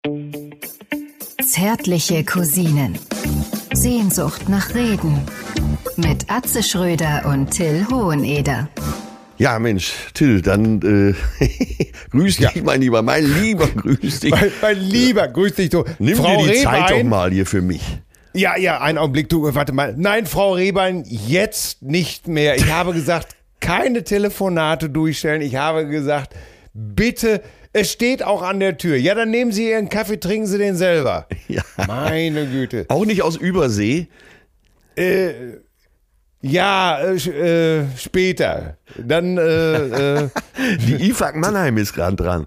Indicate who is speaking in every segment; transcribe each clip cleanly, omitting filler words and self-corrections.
Speaker 1: Zärtliche Cousinen. Sehnsucht nach Reden. Mit Atze Schröder und Till Hoheneder.
Speaker 2: Ja, Mensch, Till, dann grüß dich, mein Lieber, grüß dich.
Speaker 3: Mein Lieber, grüß dich, du.
Speaker 2: Nimm
Speaker 3: Frau
Speaker 2: dir die
Speaker 3: Rehbein,
Speaker 2: Zeit doch mal hier für mich.
Speaker 3: Ja, einen Augenblick, du, warte mal. Nein, Frau Rehbein, jetzt nicht mehr. Ich habe gesagt, keine Telefonate durchstellen. Ich habe gesagt, bitte, es steht auch an der Tür. Ja, dann nehmen Sie Ihren Kaffee, trinken Sie den selber.
Speaker 2: Ja.
Speaker 3: Meine Güte.
Speaker 2: Auch nicht aus Übersee?
Speaker 3: Später. Dann,
Speaker 2: Die IFAG Mannheim ist gerade dran.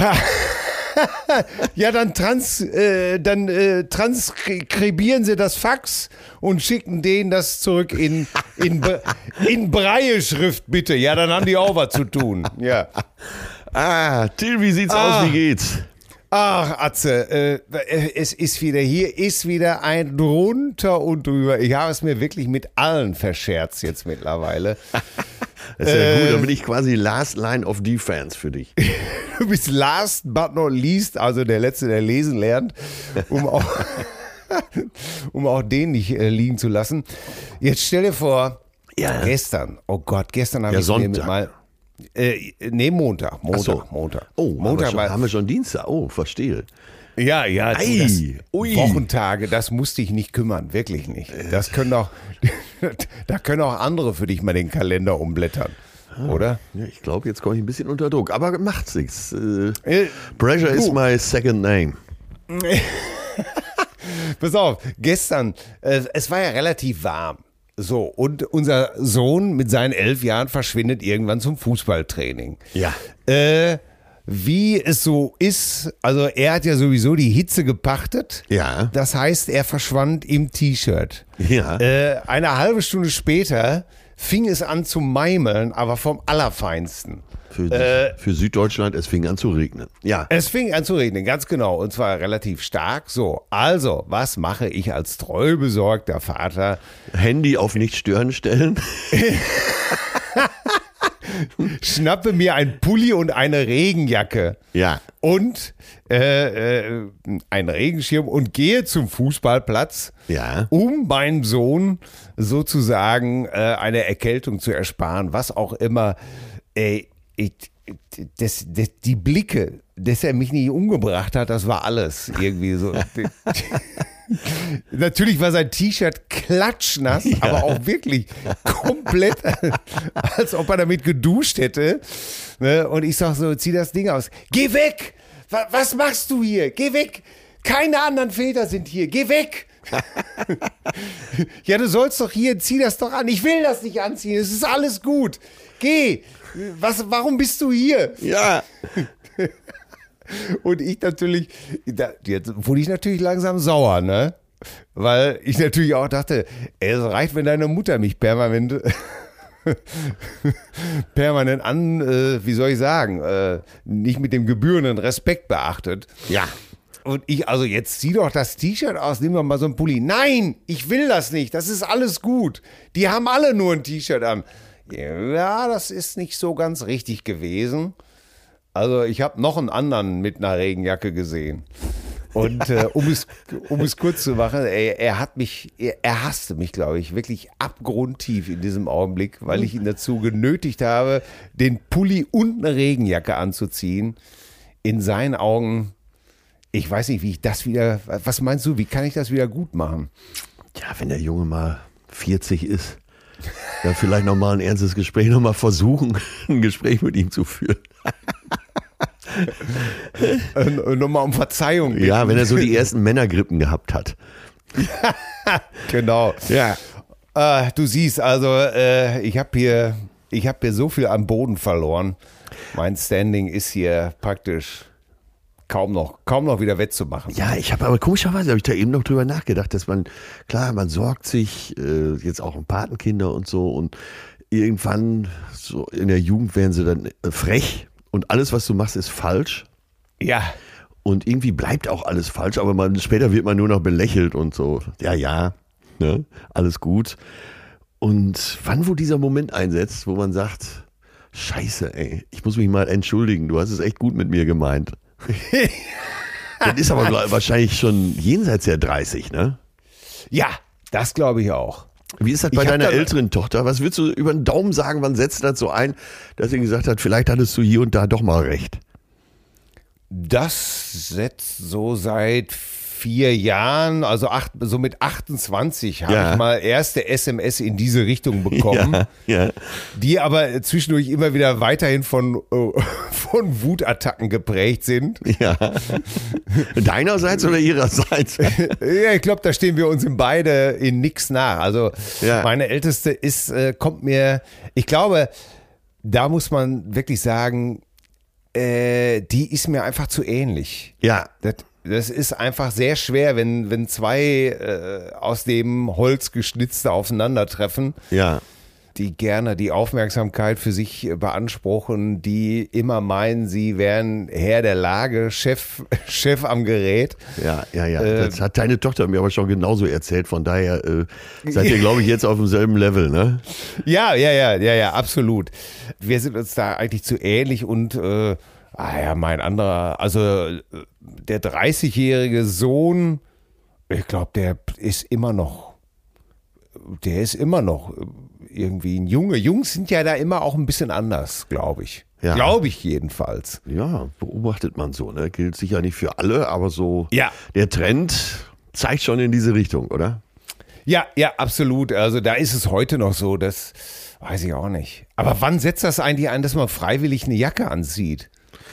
Speaker 3: ja, dann transkribieren Sie das Fax und schicken denen das zurück in Braille-Schrift, bitte. Ja, dann haben die auch was zu tun. Ja.
Speaker 2: Till, wie sieht's aus? Wie geht's?
Speaker 3: Ach, Atze, es ist wieder ein drunter und drüber. Ich habe es mir wirklich mit allen verscherzt jetzt mittlerweile.
Speaker 2: Das ist ja gut, dann bin ich quasi Last Line of Defense für dich.
Speaker 3: Du bist last but not least, also der Letzte, der lesen lernt, um auch den nicht liegen zu lassen. Jetzt stell dir vor, gestern habe ich mir mit mal... Montag.
Speaker 2: So.
Speaker 3: Montag.
Speaker 2: Oh, haben wir schon Dienstag? Oh, verstehe.
Speaker 3: Ja,
Speaker 2: Ui.
Speaker 3: Wochentage, das musst dich nicht kümmern, wirklich nicht. Da können auch andere für dich mal den Kalender umblättern, oder?
Speaker 2: Ja, ich glaube, jetzt komme ich ein bisschen unter Druck, aber macht's nichts. Pressure is my second name.
Speaker 3: Pass auf, gestern, es war ja relativ warm. So, und unser Sohn mit seinen 11 Jahren verschwindet irgendwann zum Fußballtraining.
Speaker 2: Ja.
Speaker 3: Wie es so ist, also er hat ja sowieso die Hitze gepachtet.
Speaker 2: Ja.
Speaker 3: Das heißt, er verschwand im T-Shirt.
Speaker 2: Ja.
Speaker 3: Eine halbe Stunde später fing es an zu meimeln, aber vom Allerfeinsten.
Speaker 2: Für Süddeutschland, es fing an zu regnen. Ja.
Speaker 3: Es fing an zu regnen, ganz genau. Und zwar relativ stark. So, also, was mache ich als treu besorgter Vater?
Speaker 2: Handy auf nicht stören stellen.
Speaker 3: Schnappe mir ein Pulli und eine Regenjacke.
Speaker 2: Ja.
Speaker 3: Und einen Regenschirm und gehe zum Fußballplatz, um meinem Sohn sozusagen eine Erkältung zu ersparen, was auch immer. Die Blicke, dass er mich nicht umgebracht hat, das war alles irgendwie so. Natürlich war sein T-Shirt klatschnass, aber auch wirklich komplett, als ob er damit geduscht hätte. Und ich sag so, zieh das Ding aus. Geh weg! Was machst du hier? Geh weg! Keine anderen Väter sind hier. Geh weg! Ja, du sollst doch hier, zieh das doch an. Ich will das nicht anziehen. Es ist alles gut. Geh! Warum bist du hier?
Speaker 2: Ja.
Speaker 3: Und ich natürlich, jetzt wurde ich natürlich langsam sauer, ne? Weil ich natürlich auch dachte, es reicht, wenn deine Mutter mich permanent wie soll ich sagen, nicht mit dem gebührenden Respekt beachtet.
Speaker 2: Ja.
Speaker 3: Und ich, also jetzt zieh doch das T-Shirt aus, nimm doch mal so ein Pulli. Nein, ich will das nicht, das ist alles gut. Die haben alle nur ein T-Shirt an. Ja, das ist nicht so ganz richtig gewesen. Also ich habe noch einen anderen mit einer Regenjacke gesehen. Und um es kurz zu machen, er hasste mich, glaube ich, wirklich abgrundtief in diesem Augenblick, weil ich ihn dazu genötigt habe, den Pulli und eine Regenjacke anzuziehen. In seinen Augen, ich weiß nicht, wie ich das wieder, was meinst du, wie kann ich das wieder gut machen?
Speaker 2: Ja, wenn der Junge mal 40 ist. Ja, vielleicht nochmal ein ernstes Gespräch, nochmal versuchen, ein Gespräch mit ihm zu führen.
Speaker 3: Nochmal um Verzeihung bitten.
Speaker 2: Ja, wenn er so die ersten Männergrippen gehabt hat.
Speaker 3: Genau.
Speaker 2: Ja.
Speaker 3: Du siehst, also ich habe hier so viel am Boden verloren. Mein Standing ist hier praktisch kaum noch wieder wettzumachen.
Speaker 2: Ja, aber komischerweise habe ich da eben noch drüber nachgedacht, dass man sorgt sich, jetzt auch um Patenkinder und so, und irgendwann so in der Jugend werden sie dann frech und alles, was du machst, ist falsch.
Speaker 3: Ja.
Speaker 2: Und irgendwie bleibt auch alles falsch, aber später wird man nur noch belächelt und so. Ja, ne, alles gut. Und wann, wo dieser Moment einsetzt, wo man sagt, Scheiße, ey, ich muss mich mal entschuldigen, du hast es echt gut mit mir gemeint. Das ist aber wahrscheinlich schon jenseits der 30, ne?
Speaker 3: Ja, das glaube ich auch.
Speaker 2: Wie ist das bei deiner älteren Tochter? Was würdest du über den Daumen sagen, wann setzt das so ein, dass sie gesagt hat, vielleicht hattest du hier und da doch mal recht?
Speaker 3: Das setzt so seit 4 Jahren, also so mit 28 habe ich mal erste SMS in diese Richtung bekommen, die aber zwischendurch immer wieder weiterhin von Wutattacken geprägt sind.
Speaker 2: Ja. Deinerseits oder ihrerseits?
Speaker 3: Ja, ich glaube, da stehen wir uns beide in nix nach. Also meine Älteste kommt mir, ich glaube, da muss man wirklich sagen, die ist mir einfach zu ähnlich. Ja. Das ist einfach sehr schwer, wenn zwei aus dem Holz geschnitzte aufeinandertreffen, die gerne die Aufmerksamkeit für sich beanspruchen, die immer meinen, sie wären Herr der Lage, Chef am Gerät. Ja. Das hat deine Tochter mir aber schon genauso erzählt, von daher seid ihr, glaube ich, jetzt auf demselben Level, ne? Ja, absolut. Wir sind uns da eigentlich zu ähnlich und mein anderer, also der 30-jährige Sohn, ich glaube, der ist immer noch irgendwie ein Junge. Jungs sind ja da immer auch ein bisschen anders, glaube ich. Ja. Glaube ich jedenfalls. Ja, beobachtet man so, ne? Gilt sicher nicht für alle, aber so der Trend zeigt schon in diese Richtung, oder? Ja, absolut. Also da ist es heute noch so, das weiß ich auch nicht. Aber wann setzt das eigentlich ein, dass man freiwillig eine Jacke anzieht?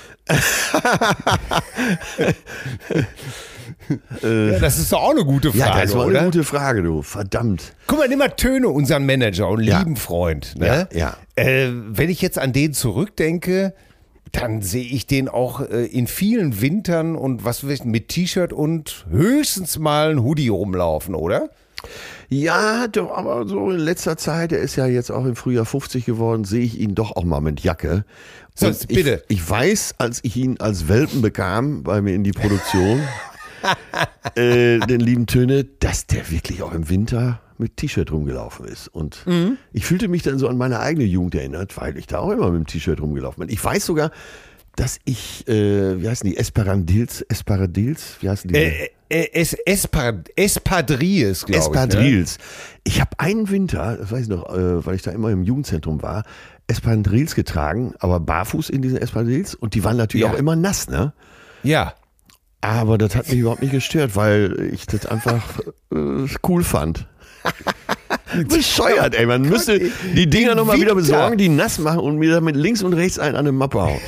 Speaker 3: Das ist doch auch eine gute Frage, ja, das war eine gute Frage, du. Verdammt. Guck mal, nimm mal Töne, unseren Manager und lieben Freund. Ne? Ja. Wenn ich jetzt an den zurückdenke, dann sehe ich den auch in vielen Wintern und was weiß ich, mit T-Shirt und höchstens mal ein Hoodie rumlaufen, oder? Ja, doch, aber so in letzter Zeit, er ist ja jetzt auch im Frühjahr 50 geworden, sehe ich ihn doch auch mal mit Jacke. Und bitte. Ich weiß, als ich ihn als Welpen bekam, bei mir in die Produktion, den lieben Töne, dass der wirklich auch im Winter mit T-Shirt rumgelaufen ist. Und ich fühlte mich dann so an meine eigene Jugend erinnert, weil ich da auch immer mit dem T-Shirt rumgelaufen bin. Ich weiß sogar, dass ich, wie heißen die, Espadrilles, wie heißen die? Espadrilles, glaube ich. Espadrilles. Ne? Ich habe einen Winter, das weiß ich noch, weil ich da immer im Jugendzentrum war, Espadrilles getragen, aber barfuß in diesen Espadrilles und die waren natürlich auch immer nass, ne? Ja. Aber das hat mich überhaupt nicht gestört, weil ich das einfach cool fand. Bescheuert, ey. Man müsste die Dinger nochmal wieder besorgen, die nass machen und mir damit links und rechts einen an den Mappe hauen.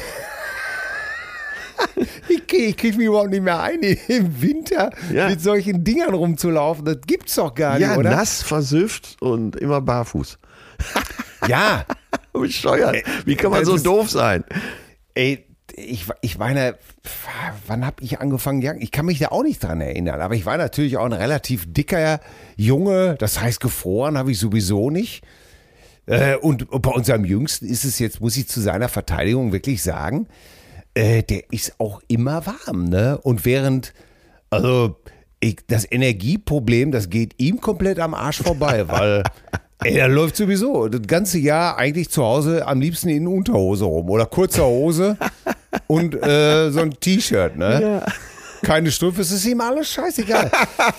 Speaker 3: Ich krieg mich überhaupt nicht mehr ein, im Winter mit solchen Dingern rumzulaufen. Das gibt's doch gar nicht, oder? Ja, nass, versüfft und immer barfuß. Ja. Bescheuert. Wie kann man so doof sein? Ey, ich meine, wann habe ich angefangen? Ich kann mich da auch nicht dran erinnern, aber ich war natürlich auch ein relativ dicker Junge, das heißt gefroren habe ich sowieso nicht. Und bei unserem Jüngsten ist es jetzt, muss ich zu seiner Verteidigung wirklich sagen, der ist auch immer warm, ne? Und das Energieproblem, das geht ihm komplett am Arsch vorbei, weil er läuft sowieso das ganze Jahr eigentlich zu Hause am liebsten in Unterhose rum oder kurzer Hose und so ein T-Shirt, ne? Ja. Keine Strümpfe, es ist ihm alles scheißegal.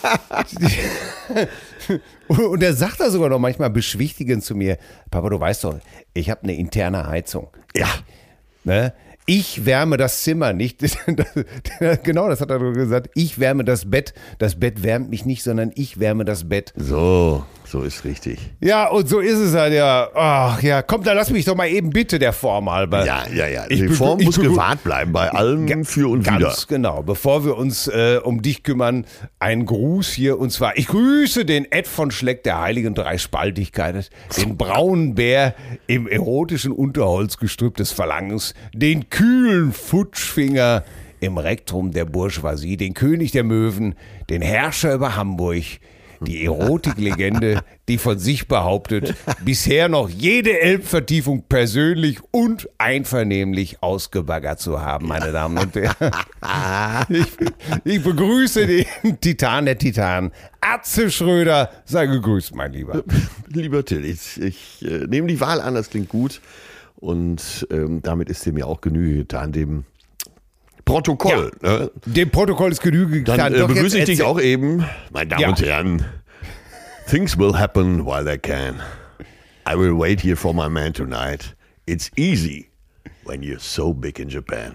Speaker 3: Und er sagt da sogar noch manchmal beschwichtigend zu mir, Papa, du weißt doch, ich habe eine interne Heizung. Ja. Ne? Ich wärme das Zimmer nicht. Genau, das hat er gesagt. Ich wärme das Bett. Das Bett wärmt mich nicht, sondern ich wärme das Bett. So ist richtig. Ja, und so ist es halt, ja. Ach ja, komm, dann lass mich doch mal eben bitte der Form halber. Ja. Die Form muss gewahrt bleiben bei allem für und wieder. Ganz genau. Bevor wir uns um dich kümmern, ein Gruß hier. Und zwar, ich grüße den Ed von Schleck der heiligen Dreispaltigkeit, den braunen Bär im erotischen Unterholzgestrüpp des Verlangens, den kühlen Futschfinger im Rektrum der Bourgeoisie, den König der Möwen, den Herrscher über Hamburg, die Erotiklegende, die von sich behauptet, bisher noch jede Elbvertiefung persönlich und einvernehmlich ausgebaggert zu haben, meine Damen und Herren. Ich begrüße den Titan der Titanen, Atze Schröder. Sei gegrüßt, mein Lieber. Lieber Till, ich nehme die Wahl an, das klingt gut. Und damit ist dir mir auch Genüge getan, dem
Speaker 2: Protokoll. Ne?
Speaker 3: Dem Protokoll ist Genüge
Speaker 2: Dann
Speaker 3: getan.
Speaker 2: begrüße ich dich auch eben, meine Damen und Herren. Things will happen while they can. I will wait here for my man tonight. It's easy when you're so big in Japan.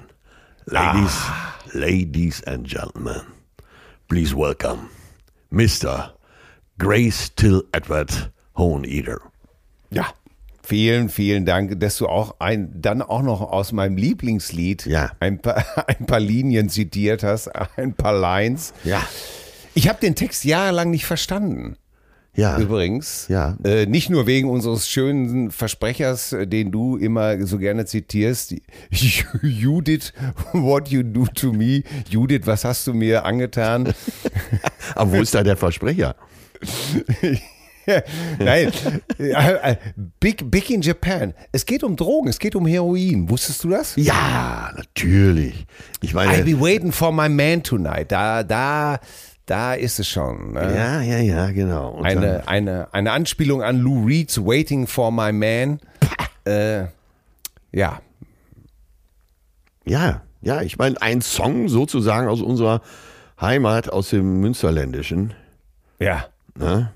Speaker 2: Ladies and gentlemen, please welcome Mr. Grace Till Edward Hoheneeder.
Speaker 3: Ja, vielen, vielen Dank, dass du auch dann auch noch aus meinem Lieblingslied ein paar Linien zitiert hast, ein paar Lines.
Speaker 2: Ja.
Speaker 3: Ich habe den Text jahrelang nicht verstanden.
Speaker 2: Ja.
Speaker 3: Übrigens.
Speaker 2: Ja.
Speaker 3: Nicht nur wegen unseres schönen Versprechers, den du immer so gerne zitierst. You did what you do to me. Judith, was hast du mir angetan?
Speaker 2: Aber wo ist da der Versprecher?
Speaker 3: Nein. Big in Japan. Es geht um Drogen, es geht um Heroin. Wusstest du das?
Speaker 2: Ja, natürlich. Ich meine,
Speaker 3: I'll be waiting for my man tonight. Da ist es schon. Ne?
Speaker 2: Ja, genau. Und
Speaker 3: Eine Anspielung an Lou Reed's Waiting for My Man. Ja.
Speaker 2: Ja, ich meine, ein Song sozusagen aus unserer Heimat, aus dem Münsterländischen.
Speaker 3: Ja.
Speaker 2: Ne?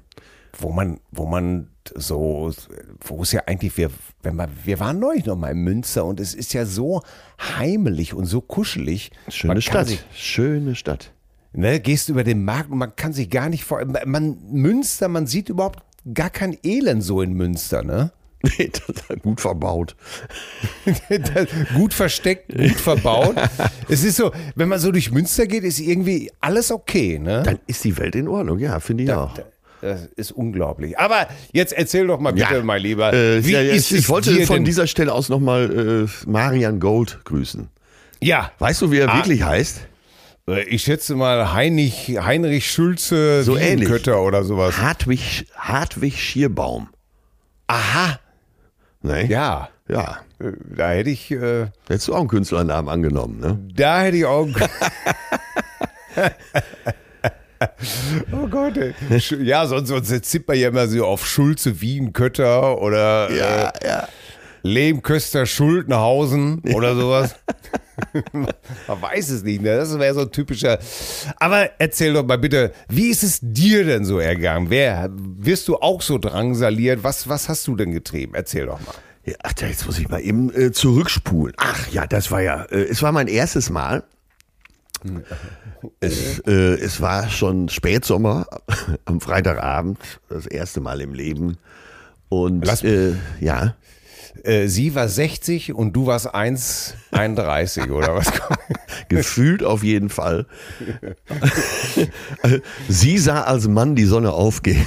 Speaker 3: Wo es ja eigentlich, wir waren neulich noch mal in Münster und es ist ja so heimelig und so kuschelig.
Speaker 2: Schöne Stadt.
Speaker 3: Ne, gehst über den Markt und man kann sich gar nicht Münster, man sieht überhaupt gar kein Elend so in Münster, ne?
Speaker 2: Nee, das ist gut verbaut.
Speaker 3: Gut versteckt, gut verbaut. Es ist so, wenn man so durch Münster geht, ist irgendwie alles okay, ne?
Speaker 2: Dann ist die Welt in Ordnung, ja, finde ich auch.
Speaker 3: Das ist unglaublich. Aber jetzt erzähl doch mal bitte, mein Lieber.
Speaker 2: Ich wollte von dieser Stelle aus nochmal Marian Gold grüßen.
Speaker 3: Ja.
Speaker 2: Weißt du, wie er wirklich heißt?
Speaker 3: Ich schätze mal Heinrich Schulze
Speaker 2: so
Speaker 3: Kötter oder sowas.
Speaker 2: Hartwig Schierbaum.
Speaker 3: Aha.
Speaker 2: Nee?
Speaker 3: Ja.
Speaker 2: Ja.
Speaker 3: Da hätte ich...
Speaker 2: Hättest du auch einen Künstlernamen angenommen, ne?
Speaker 3: Da hätte ich auch... Oh Gott, ey. Ja, sonst zippt man ja immer so auf Schulze Kötter oder Lehm Köster Schultenhausen oder sowas. Man weiß es nicht, ne? Das wäre so ein typischer. Aber erzähl doch mal bitte, wie ist es dir denn so ergangen? Wirst du auch so drangsaliert? Was hast du denn getrieben? Erzähl doch mal.
Speaker 2: Ja, jetzt muss ich mal eben zurückspulen. Ach ja, das war es war mein erstes Mal. Es war schon Spätsommer am Freitagabend, das erste Mal im Leben. Und ja.
Speaker 3: Sie war 60 und du warst 1,31 oder was?
Speaker 2: Gefühlt auf jeden Fall. Sie sah als Mann die Sonne aufgehen.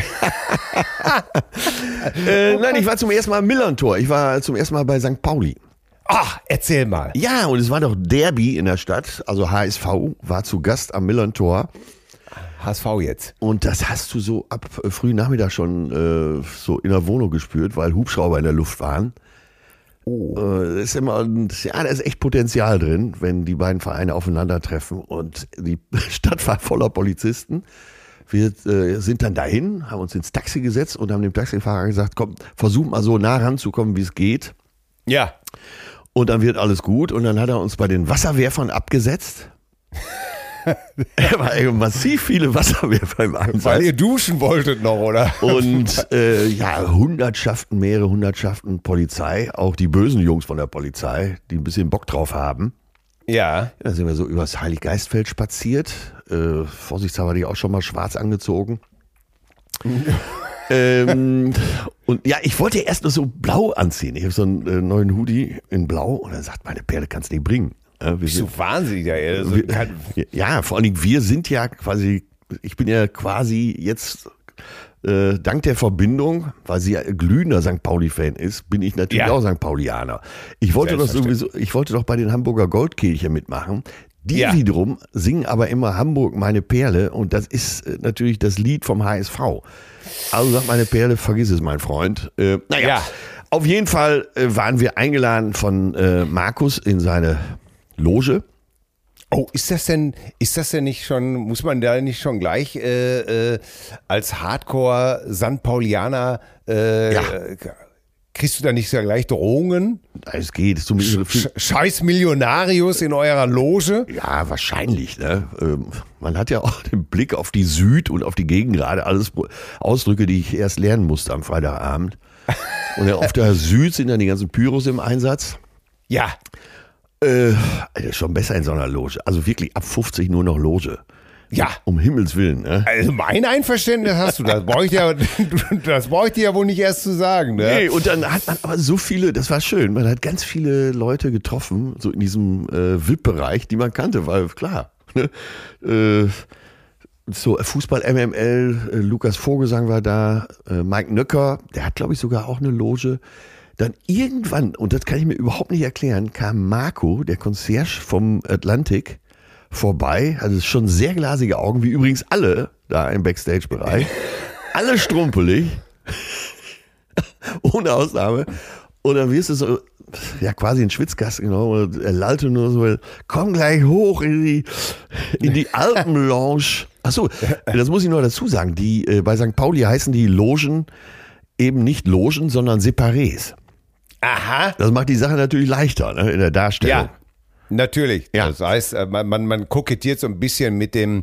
Speaker 2: Nein, ich war zum ersten Mal am Millerntor. Ich war zum ersten Mal bei St. Pauli.
Speaker 3: Ach, erzähl mal.
Speaker 2: Ja, und es war doch Derby in der Stadt. Also HSV war zu Gast am Millerntor.
Speaker 3: HSV jetzt.
Speaker 2: Und das hast du so ab frühen Nachmittag schon so in der Wohnung gespürt, weil Hubschrauber in der Luft waren. Oh. Da ist echt Potenzial drin, wenn die beiden Vereine aufeinandertreffen. Und die Stadt war voller Polizisten. Wir sind dann dahin, haben uns ins Taxi gesetzt und haben dem Taxifahrer gesagt, komm, versuch mal so nah ranzukommen, wie es geht.
Speaker 3: Ja.
Speaker 2: Und dann wird alles gut. Und dann hat er uns bei den Wasserwerfern abgesetzt. Weil massiv viele Wasserwerfer im Einsatz.
Speaker 3: Weil ihr duschen wolltet noch, oder?
Speaker 2: Und mehrere Hundertschaften Polizei, auch die bösen Jungs von der Polizei, die ein bisschen Bock drauf haben.
Speaker 3: Ja.
Speaker 2: Da sind wir so übers Heiliggeistfeld spaziert. Vorsichtshalber die auch schon mal schwarz angezogen. Und ja, ich wollte erst nur so blau anziehen. Ich habe so einen neuen Hoodie in blau und dann sagt meine Perle, kannst du nicht bringen.
Speaker 3: Bist du wahnsinnig, also
Speaker 2: ja, vor allen Dingen, wir sind ja quasi, ich bin ja quasi jetzt dank der Verbindung, weil sie ja glühender St. Pauli-Fan ist, bin ich natürlich auch St. Paulianer. Ich wollte doch bei den Hamburger Goldkehlchen mitmachen. Die wiederum singen aber immer Hamburg meine Perle und das ist natürlich das Lied vom HSV. Also sagt meine Perle, vergiss es, mein Freund. Auf jeden Fall waren wir eingeladen von Markus in seine Loge.
Speaker 3: Oh, ist das denn nicht schon, muss man da nicht schon gleich als Hardcore St. Paulianer kriegst du da nicht gleich Drohungen?
Speaker 2: Es geht.
Speaker 3: Scheiß Millionarius in eurer Loge?
Speaker 2: Ja, wahrscheinlich. Ne? Man hat ja auch den Blick auf die Süd und auf die Gegend gerade. Alles Ausdrücke, die ich erst lernen musste am Freitagabend. Und ja, auf der Süd sind dann die ganzen Pyros im Einsatz.
Speaker 3: Ja.
Speaker 2: Schon besser in so einer Loge. Also wirklich ab 50 nur noch Loge.
Speaker 3: Ja.
Speaker 2: Um Himmels Willen. Ne?
Speaker 3: Also mein Einverständnis hast du. Das brauche ich dir ja wohl nicht erst zu sagen. Ne?
Speaker 2: Nee, und dann hat man aber so viele, das war schön, man hat ganz viele Leute getroffen, so in diesem VIP-Bereich, die man kannte, weil klar, ne? So Fußball, MML, Lukas Vogelsang war da, Mike Nöcker, der hat glaube ich sogar auch eine Loge. Dann irgendwann, und das kann ich mir überhaupt nicht erklären, kam Marco, der Concierge vom Atlantic, vorbei, hatte schon sehr glasige Augen, wie übrigens alle da im Backstage-Bereich. Alle strumpelig, ohne Ausnahme. Und dann wirst du so, ja quasi in Schwitzkasten genommen, und er lallte nur so, komm gleich hoch in die Alpenlounge. Achso, das muss ich nur dazu sagen, bei St. Pauli heißen die Logen eben nicht Logen, sondern Separés. Aha. Das macht die Sache natürlich leichter, ne, in der Darstellung.
Speaker 3: Ja, natürlich.
Speaker 2: Ja.
Speaker 3: Das heißt, man kokettiert so ein bisschen mit dem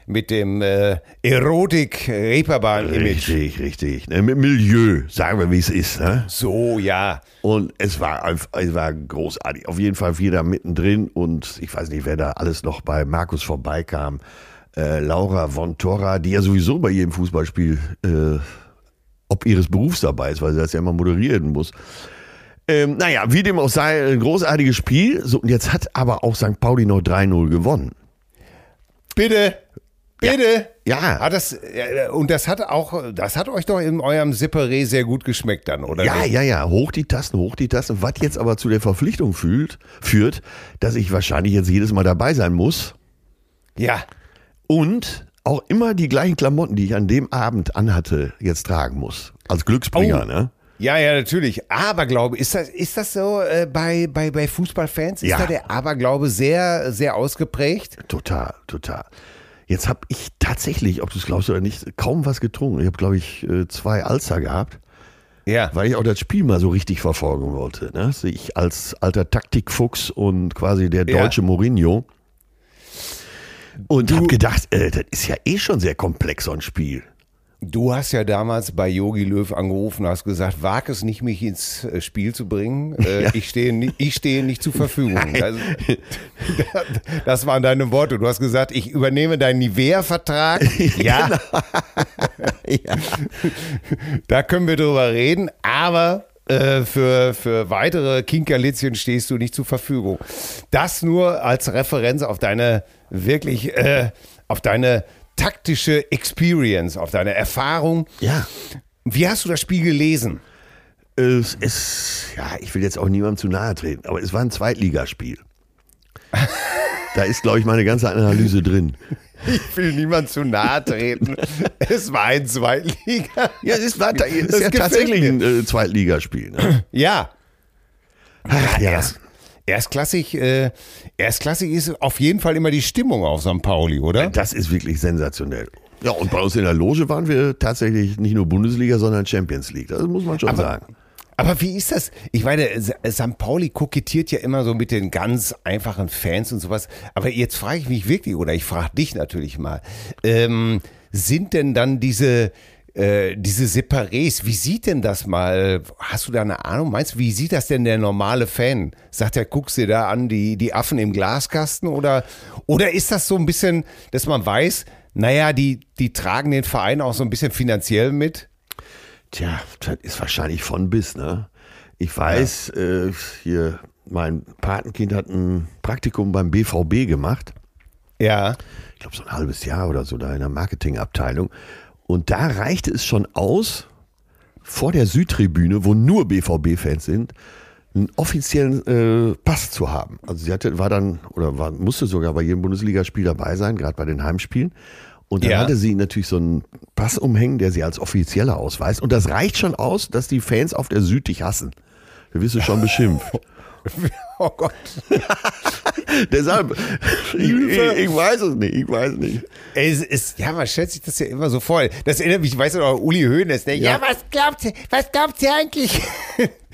Speaker 3: Erotik-Reeperbahn-Image.
Speaker 2: Richtig. Ne, mit Milieu, sagen wir, wie es ist. Ne?
Speaker 3: So, ja.
Speaker 2: Und es war großartig. Auf jeden Fall wieder mittendrin. Und ich weiß nicht, wer da alles noch bei Markus vorbeikam. Laura von Torra, die ja sowieso bei jedem Fußballspiel ob ihres Berufs dabei ist, weil sie das ja immer moderieren muss. Naja, wie dem auch sei, ein großartiges Spiel. So, und jetzt hat aber auch St. Pauli noch 3-0 gewonnen.
Speaker 3: Bitte.
Speaker 2: Ja.
Speaker 3: Und das hat euch doch in eurem Separé sehr gut geschmeckt dann, oder?
Speaker 2: Ja. Hoch die Tassen. Was jetzt aber zu der Verpflichtung führt, dass ich wahrscheinlich jetzt jedes Mal dabei sein muss.
Speaker 3: Ja.
Speaker 2: Und auch immer die gleichen Klamotten, die ich an dem Abend anhatte, jetzt tragen muss. Als Glücksbringer, ne?
Speaker 3: Ja, natürlich. Aberglaube, ist das so bei Fußballfans? Ist da der Aberglaube sehr, sehr ausgeprägt?
Speaker 2: Total. Jetzt habe ich tatsächlich, ob du es glaubst oder nicht, kaum was getrunken. Ich habe, glaube ich, 2 Alster gehabt.
Speaker 3: Ja.
Speaker 2: Weil ich auch das Spiel mal so richtig verfolgen wollte. Ne? Ich als alter Taktikfuchs und quasi der deutsche Mourinho. Und habe gedacht, das ist ja schon sehr komplex, so ein Spiel.
Speaker 3: Du hast ja damals bei Jogi Löw angerufen, hast gesagt, wag es nicht, mich ins Spiel zu bringen. Ich stehe nicht zur Verfügung. Das waren deine Worte. Du hast gesagt, ich übernehme deinen Nivea-Vertrag. Ja.
Speaker 2: Ja.
Speaker 3: Da können wir drüber reden, aber für weitere Kinkerlitzchen stehst du nicht zur Verfügung. Das nur als Referenz auf deine auf deine taktische Experience, auf deine Erfahrung.
Speaker 2: Ja.
Speaker 3: Wie hast du das Spiel gelesen?
Speaker 2: Ich will jetzt auch niemandem zu nahe treten, aber es war ein Zweitligaspiel. Da ist, glaube ich, meine ganze Analyse drin.
Speaker 3: Ich will niemand zu nahe treten. Es war ein Zweitliga.
Speaker 2: Ja, es ist ja tatsächlich ein Zweitligaspiel. Ne?
Speaker 3: Ja.
Speaker 2: Ja.
Speaker 3: Erstklassig ist auf jeden Fall immer die Stimmung auf St. Pauli, oder?
Speaker 2: Das ist wirklich sensationell. Ja, und bei uns in der Loge waren wir tatsächlich nicht nur Bundesliga, sondern Champions League. Das muss man schon sagen.
Speaker 3: Aber wie ist das? Ich meine, St. Pauli kokettiert ja immer so mit den ganz einfachen Fans und sowas. Aber jetzt frage ich mich wirklich, oder ich frage dich natürlich mal, sind denn dann diese Separés, wie sieht denn das mal, hast du da eine Ahnung, meinst du, wie sieht das denn der normale Fan? Sagt er, guckst du dir da an, die Affen im Glaskasten oder ist das so ein bisschen, dass man weiß, naja, die tragen den Verein auch so ein bisschen finanziell mit?
Speaker 2: Tja, das ist wahrscheinlich von bis, ne? Ich weiß, hier, mein Patenkind hat ein Praktikum beim BVB gemacht.
Speaker 3: Ja.
Speaker 2: Ich glaube, so ein halbes Jahr oder so da in der Marketingabteilung. Und da reichte es schon aus, vor der Südtribüne, wo nur BVB-Fans sind, einen offiziellen Pass zu haben. Also sie musste sogar bei jedem Bundesligaspiel dabei sein, gerade bei den Heimspielen. Und dann hatte sie natürlich so einen Pass umhängen, der sie als offizieller ausweist. Und das reicht schon aus, dass die Fans auf der Süd dich hassen. Da wirst du schon beschimpft.
Speaker 3: Oh Gott.
Speaker 2: Deshalb, ich weiß es nicht.
Speaker 3: Man stellt sich das ja immer so vor. Das erinnert mich, weißt du noch, Uli Hoeneß, ne? Ja, was glaubt ihr eigentlich?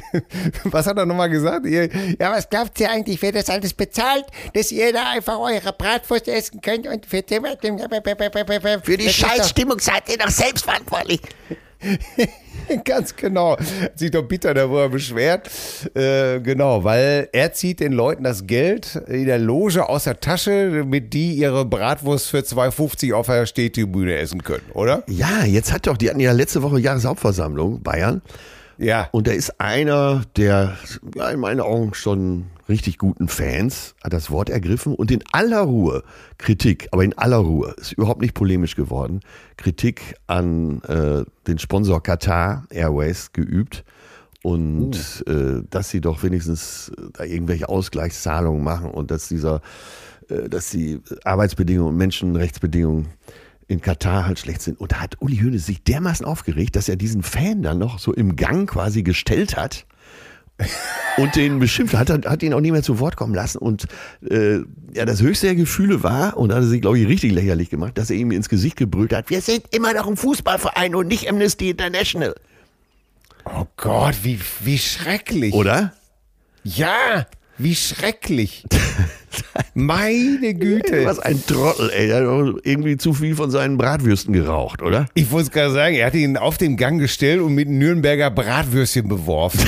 Speaker 3: Was hat er nochmal gesagt? Ja, was glaubt ihr eigentlich, wer das alles bezahlt, dass ihr da einfach eure Bratwurst essen könnt und für
Speaker 2: die Scheißstimmung seid ihr doch selbst verantwortlich.
Speaker 3: Ganz genau. Sieht doch bitter, da wo er beschwert. Genau, weil er zieht den Leuten das Geld in der Loge aus der Tasche, damit die ihre Bratwurst für 2,50 auf der Stehtribüne essen können, oder?
Speaker 2: Ja, die hatten ja letzte Woche Jahreshauptversammlung, Bayern.
Speaker 3: Ja.
Speaker 2: Und da ist einer der, ja, in meinen Augen schon richtig guten Fans, hat das Wort ergriffen und in aller Ruhe Kritik, aber in aller Ruhe, ist überhaupt nicht polemisch geworden, Kritik an den Sponsor Qatar Airways geübt und dass sie doch wenigstens da irgendwelche Ausgleichszahlungen machen und dass die Arbeitsbedingungen und Menschenrechtsbedingungen in Katar halt schlecht sind. Und da hat Uli Hoeneß sich dermaßen aufgeregt, dass er diesen Fan dann noch so im Gang quasi gestellt hat und den beschimpft hat ihn auch nicht mehr zu Wort kommen lassen. Und das höchste der Gefühle war, und da hat er sich, glaube ich, richtig lächerlich gemacht, dass er ihm ins Gesicht gebrüllt hat, wir sind immer noch ein Fußballverein und nicht Amnesty International.
Speaker 3: Oh Gott, wie schrecklich.
Speaker 2: Oder?
Speaker 3: Ja, wie schrecklich. Meine Güte.
Speaker 2: Was ein Trottel, ey. Der hat doch irgendwie zu viel von seinen Bratwürsten geraucht, oder?
Speaker 3: Ich wollte es gerade sagen, er hat ihn auf den Gang gestellt und mit Nürnberger Bratwürstchen beworfen.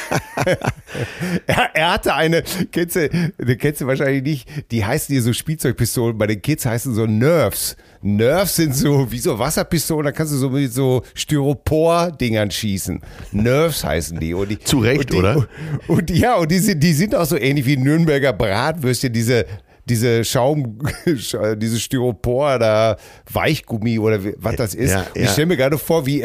Speaker 3: er hatte eine, kennst du wahrscheinlich nicht, die heißen hier so Spielzeugpistolen, bei den Kids heißen so Nerfs. Nerfs sind so wie so Wasserpistolen, da kannst du so mit so Styropor-Dingern schießen. Nerfs heißen die. Und die
Speaker 2: zu Recht, oder?
Speaker 3: Und die sind auch so ähnlich wie Nürnberger Bratwürstchen, diese diese Styropor da, Weichgummi oder was das ist.
Speaker 2: Ja.
Speaker 3: Ich stelle mir gerade vor, wie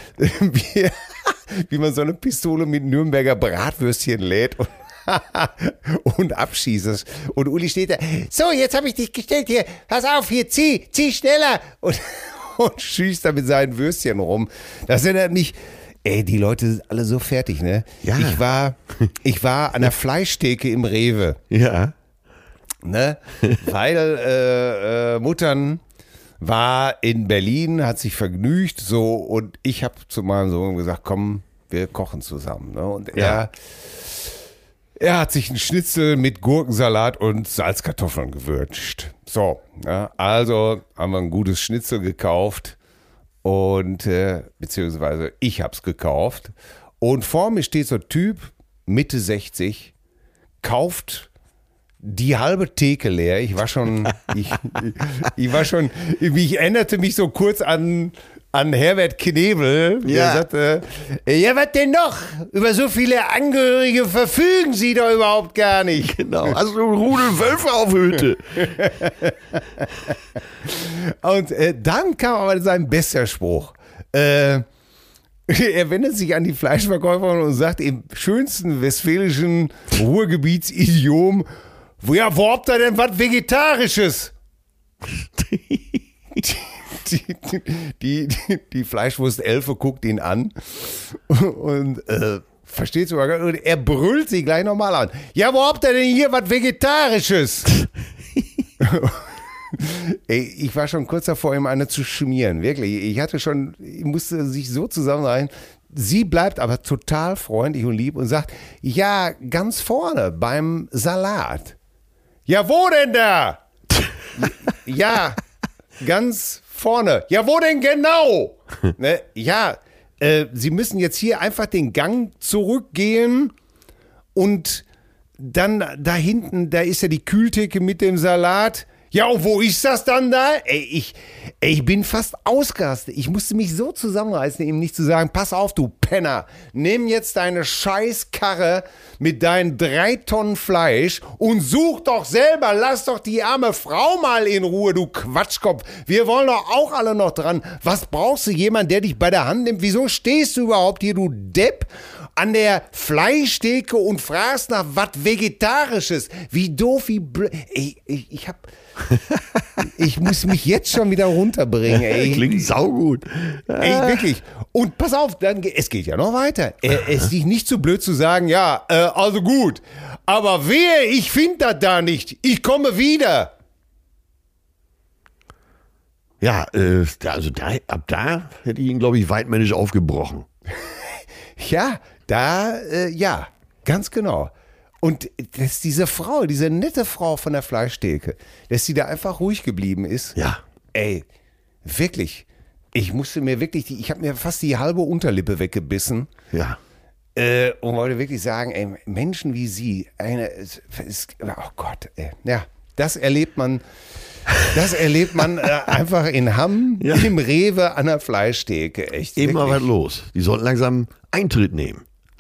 Speaker 3: man so eine Pistole mit Nürnberger Bratwürstchen lädt und abschießt. Und Uli steht da, so, jetzt habe ich dich gestellt hier, pass auf, hier, zieh schneller und schießt da mit seinen Würstchen rum. Das erinnert mich, die Leute sind alle so fertig, ne?
Speaker 2: Ja.
Speaker 3: Ich war an der Fleischtheke im Rewe.
Speaker 2: Ja.
Speaker 3: Ne? Weil Muttern war in Berlin, hat sich vergnügt, so, und ich habe zu meinem Sohn gesagt, komm, wir kochen zusammen. Ne? Und er hat sich einen Schnitzel mit Gurkensalat und Salzkartoffeln gewünscht. So, ja, also haben wir ein gutes Schnitzel gekauft und beziehungsweise ich habe es gekauft. Und vor mir steht so ein Typ, Mitte 60, kauft die halbe Theke leer. Ich erinnerte mich so kurz an Herbert Knebel, der sagte, ja, was denn noch? Über so viele Angehörige verfügen Sie doch überhaupt gar nicht.
Speaker 2: Genau, hast du einen Rudel Wölfe auf Hütte.
Speaker 3: Und dann kam aber sein bester Spruch. Er wendet sich an die Fleischverkäuferin und sagt im schönsten westfälischen Ruhrgebitsidiom, ja, wo habt ihr denn was Vegetarisches? Die Fleischwurst-Elfe guckt ihn an und versteht sogar gar nicht. Er brüllt sie gleich nochmal an. Ja, wo habt ihr denn hier was Vegetarisches? Ich war schon kurz davor, ihm eine zu schmieren. Wirklich. Ich musste sich so zusammenreißen. Sie bleibt aber total freundlich und lieb und sagt, ja, ganz vorne beim Salat. Ja, wo denn da? Ja, ganz vorne. Ja, wo denn genau? Ne? Ja, Sie müssen jetzt hier einfach den Gang zurückgehen und dann da hinten, da ist ja die Kühltheke mit dem Salat. Ja, und wo ist das dann da? Ich bin fast ausgerastet. Ich musste mich so zusammenreißen, ihm nicht zu sagen, pass auf, du Penner, nimm jetzt deine Scheißkarre mit deinen 3 Tonnen Fleisch und such doch selber, lass doch die arme Frau mal in Ruhe, du Quatschkopf. Wir wollen doch auch alle noch dran. Was brauchst du, jemand, der dich bei der Hand nimmt? Wieso stehst du überhaupt hier, du Depp, an der Fleischtheke und fragst nach was Vegetarisches? Wie doof, wie blöd. Ich muss mich jetzt schon wieder runterbringen. Ey.
Speaker 2: Klingt saugut.
Speaker 3: Wirklich. Und pass auf, es geht ja noch weiter. Es ist nicht zu blöd zu sagen, ja, also gut, aber wehe, ich finde das da nicht. Ich komme wieder.
Speaker 2: Ja, also ab da hätte ich ihn, glaube ich, weitmännisch aufgebrochen.
Speaker 3: Ja, Ja, ganz genau. Und dass diese Frau, diese nette Frau von der Fleischtheke, dass sie da einfach ruhig geblieben ist.
Speaker 2: Ja.
Speaker 3: Ey, wirklich. Ich habe mir fast die halbe Unterlippe weggebissen.
Speaker 2: Ja.
Speaker 3: Und wollte wirklich sagen, ey, Menschen wie sie, oh Gott, ey. Ja, das erlebt man einfach in Hamm, im Rewe an der Fleischtheke. Echt.
Speaker 2: Immer
Speaker 3: wirklich.
Speaker 2: was los. Die sollten langsam Eintritt nehmen.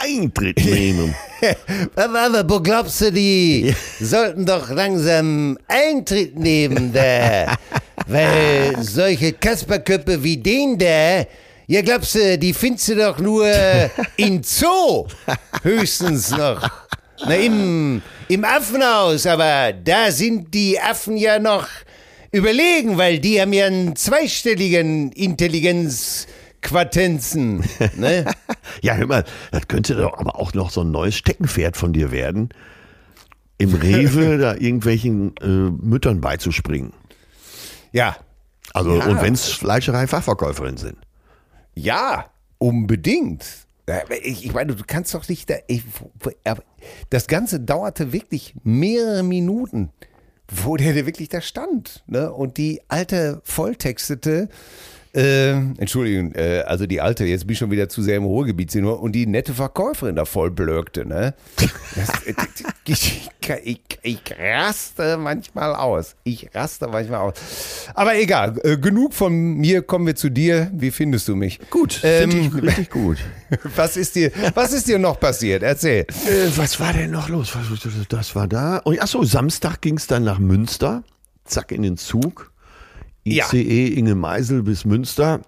Speaker 3: Aber wo glaubst du, die sollten doch langsam Eintritt nehmen da? Weil solche Kasperköpfe wie den da, ja glaubst du, die findest du doch nur in Zoo, höchstens noch. Na, im Affenhaus, aber da sind die Affen ja noch überlegen, weil die haben ja einen zweistelligen Intelligenzquatenzen. Ne?
Speaker 2: Ja, hör mal, das könnte doch aber auch noch so ein neues Steckenpferd von dir werden, im Rewe da irgendwelchen Müttern beizuspringen.
Speaker 3: Ja.
Speaker 2: Also, und wenn es Fleischerei-Fachverkäuferinnen sind.
Speaker 3: Ja, unbedingt. Ich meine, du kannst doch nicht das Ganze dauerte wirklich mehrere Minuten, wo der wirklich da stand. Ne? Und die alte volltextete, Entschuldigung, also die alte, jetzt bin ich schon wieder zu sehr im Ruhrgebiet, und die nette Verkäuferin da voll blökte. Ne? Ich raste manchmal aus. Aber egal, genug von mir, kommen wir zu dir. Wie findest du mich?
Speaker 2: Gut, finde ich richtig gut.
Speaker 3: Was ist dir noch passiert? Erzähl.
Speaker 2: Was war denn noch los? Das war da. Achso, Samstag ging es dann nach Münster. Zack, in den Zug. ICE Inge Meisel bis Münster.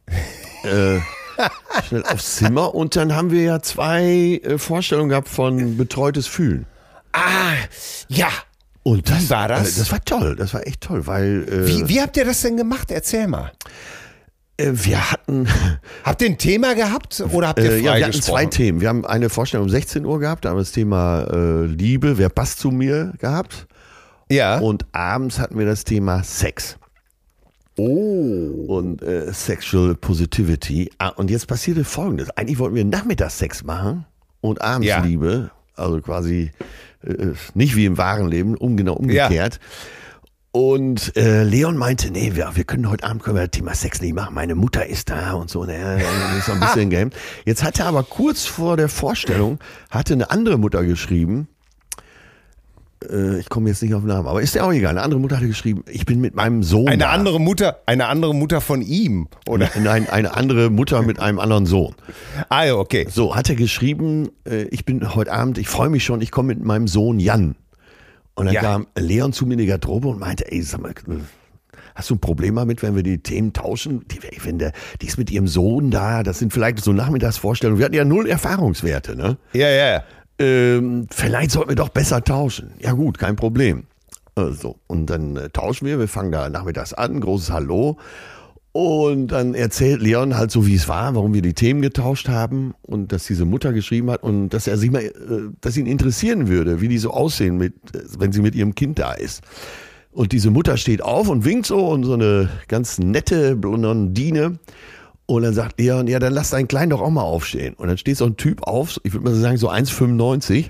Speaker 2: Schnell aufs Zimmer. Und dann haben wir ja 2 Vorstellungen gehabt von Betreutes Fühlen.
Speaker 3: Ah, ja.
Speaker 2: Und
Speaker 3: wie war das?
Speaker 2: Das war toll. Das war echt toll, weil.
Speaker 3: Wie habt ihr das denn gemacht? Erzähl mal.
Speaker 2: Wir hatten.
Speaker 3: Habt ihr ein Thema gehabt oder habt ihr frei
Speaker 2: wir hatten
Speaker 3: gesprochen?
Speaker 2: 2 Themen. Wir haben eine Vorstellung um 16 Uhr gehabt, da haben wir das Thema Liebe, wer passt zu mir gehabt.
Speaker 3: Ja.
Speaker 2: Und abends hatten wir das Thema Sex.
Speaker 3: Oh.
Speaker 2: Und Sexual Positivity. Und jetzt passierte Folgendes. Eigentlich wollten wir nachmittags Sex machen und abends Liebe. Also quasi nicht wie im wahren Leben, genau umgekehrt. Ja. Und Leon meinte, nee, wir können heute Abend das Thema Sex nicht machen. Meine Mutter ist da und so. Naja, das ist so ein bisschen game. Jetzt hatte aber kurz vor der Vorstellung, eine andere Mutter geschrieben, ich komme jetzt nicht auf den Namen, aber ist ja auch egal. Eine andere Mutter hatte geschrieben, ich bin mit meinem Sohn.
Speaker 3: Eine andere Mutter von ihm, oder?
Speaker 2: Nein, eine andere Mutter mit einem anderen Sohn.
Speaker 3: Ah ja, okay.
Speaker 2: So, hat er geschrieben, ich bin heute Abend, ich freue mich schon, ich komme mit meinem Sohn Jan. Und dann kam Leon zu mir in die Garderobe und meinte, ey, sag mal, hast du ein Problem damit, wenn wir die Themen tauschen? Die ist mit ihrem Sohn da, das sind vielleicht so Nachmittagsvorstellungen. Wir hatten ja 0 Erfahrungswerte, ne?
Speaker 3: Ja.
Speaker 2: Vielleicht sollten wir doch besser tauschen. Ja gut, kein Problem. So, und dann tauschen wir fangen da nachmittags an, großes Hallo. Und dann erzählt Leon halt so, wie es war, warum wir die Themen getauscht haben und dass diese Mutter geschrieben hat und dass er sich mal, dass ihn interessieren würde, wie die so aussehen, wenn sie mit ihrem Kind da ist. Und diese Mutter steht auf und winkt so und so eine ganz nette Blondine. Und dann sagt Leon, ja, dann lass deinen Kleinen doch auch mal aufstehen. Und dann steht so ein Typ auf, ich würde mal sagen so 1,95.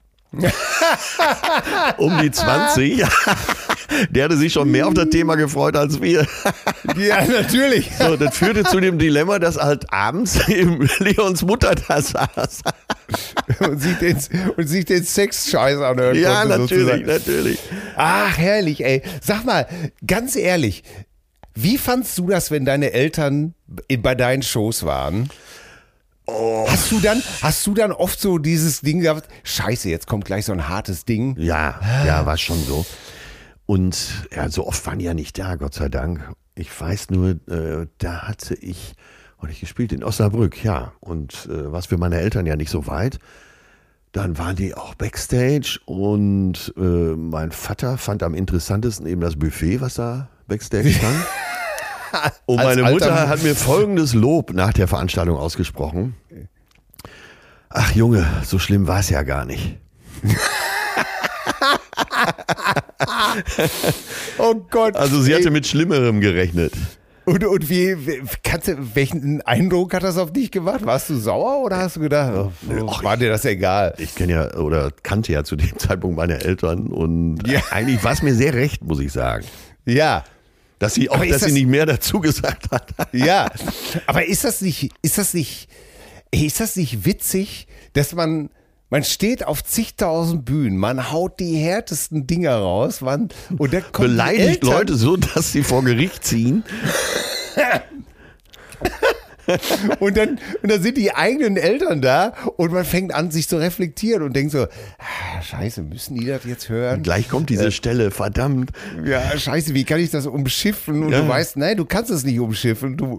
Speaker 2: Um die 20. Der hatte sich schon mehr auf das Thema gefreut als wir.
Speaker 3: Ja, natürlich.
Speaker 2: So, das führte zu dem Dilemma, dass halt abends eben Leons Mutter da saß.
Speaker 3: und sich den Sex-Scheiß anhören
Speaker 2: ja,
Speaker 3: konnte.
Speaker 2: Natürlich.
Speaker 3: Ach, herrlich, ey. Sag mal, ganz ehrlich, wie fandst du das, wenn deine Eltern bei deinen Shows waren? Oh. Hast du dann oft so dieses Ding gehabt, scheiße, jetzt kommt gleich so ein hartes Ding?
Speaker 2: Ja, war schon so. Und ja, so oft waren die ja nicht da, Gott sei Dank. Ich weiß nur, da hatte ich gespielt in Osnabrück, ja. Und was für meine Eltern ja nicht so weit. Dann waren die auch Backstage und mein Vater fand am interessantesten eben das Buffet, was da Backstage stand. Und meine Mutter hat mir folgendes Lob nach der Veranstaltung ausgesprochen. Ach Junge, so schlimm war es ja gar nicht.
Speaker 3: Oh Gott.
Speaker 2: Also sie hatte mit Schlimmerem gerechnet.
Speaker 3: Und welchen Eindruck hat das auf dich gemacht? Warst du sauer oder hast du gedacht, war dir das egal?
Speaker 2: Ich kannte ja zu dem Zeitpunkt meine Eltern und eigentlich war es mir sehr recht, muss ich sagen.
Speaker 3: Ja.
Speaker 2: Dass sie nicht mehr dazu gesagt hat.
Speaker 3: Ja. Aber ist das nicht witzig, dass man steht auf zigtausend Bühnen, man haut die härtesten Dinger raus, und dann kommen
Speaker 2: beleidigt Leute so, dass sie vor Gericht ziehen.
Speaker 3: und dann sind die eigenen Eltern da und man fängt an, sich zu reflektieren und denkt so, scheiße, müssen die das jetzt hören?
Speaker 2: Und gleich kommt diese Stelle, verdammt.
Speaker 3: Ja, scheiße, wie kann ich das umschiffen? Und du weißt, nein, du kannst es nicht umschiffen. Genau.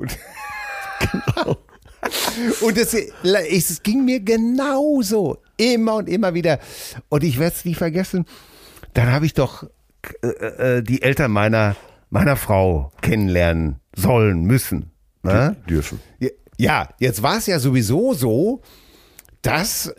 Speaker 3: Und es ging mir genauso. Immer und immer wieder. Und ich werde es nie vergessen. Dann habe ich doch die Eltern meiner Frau kennenlernen sollen, müssen. Ne?
Speaker 2: Dürfen.
Speaker 3: Ja, jetzt war es ja sowieso so, dass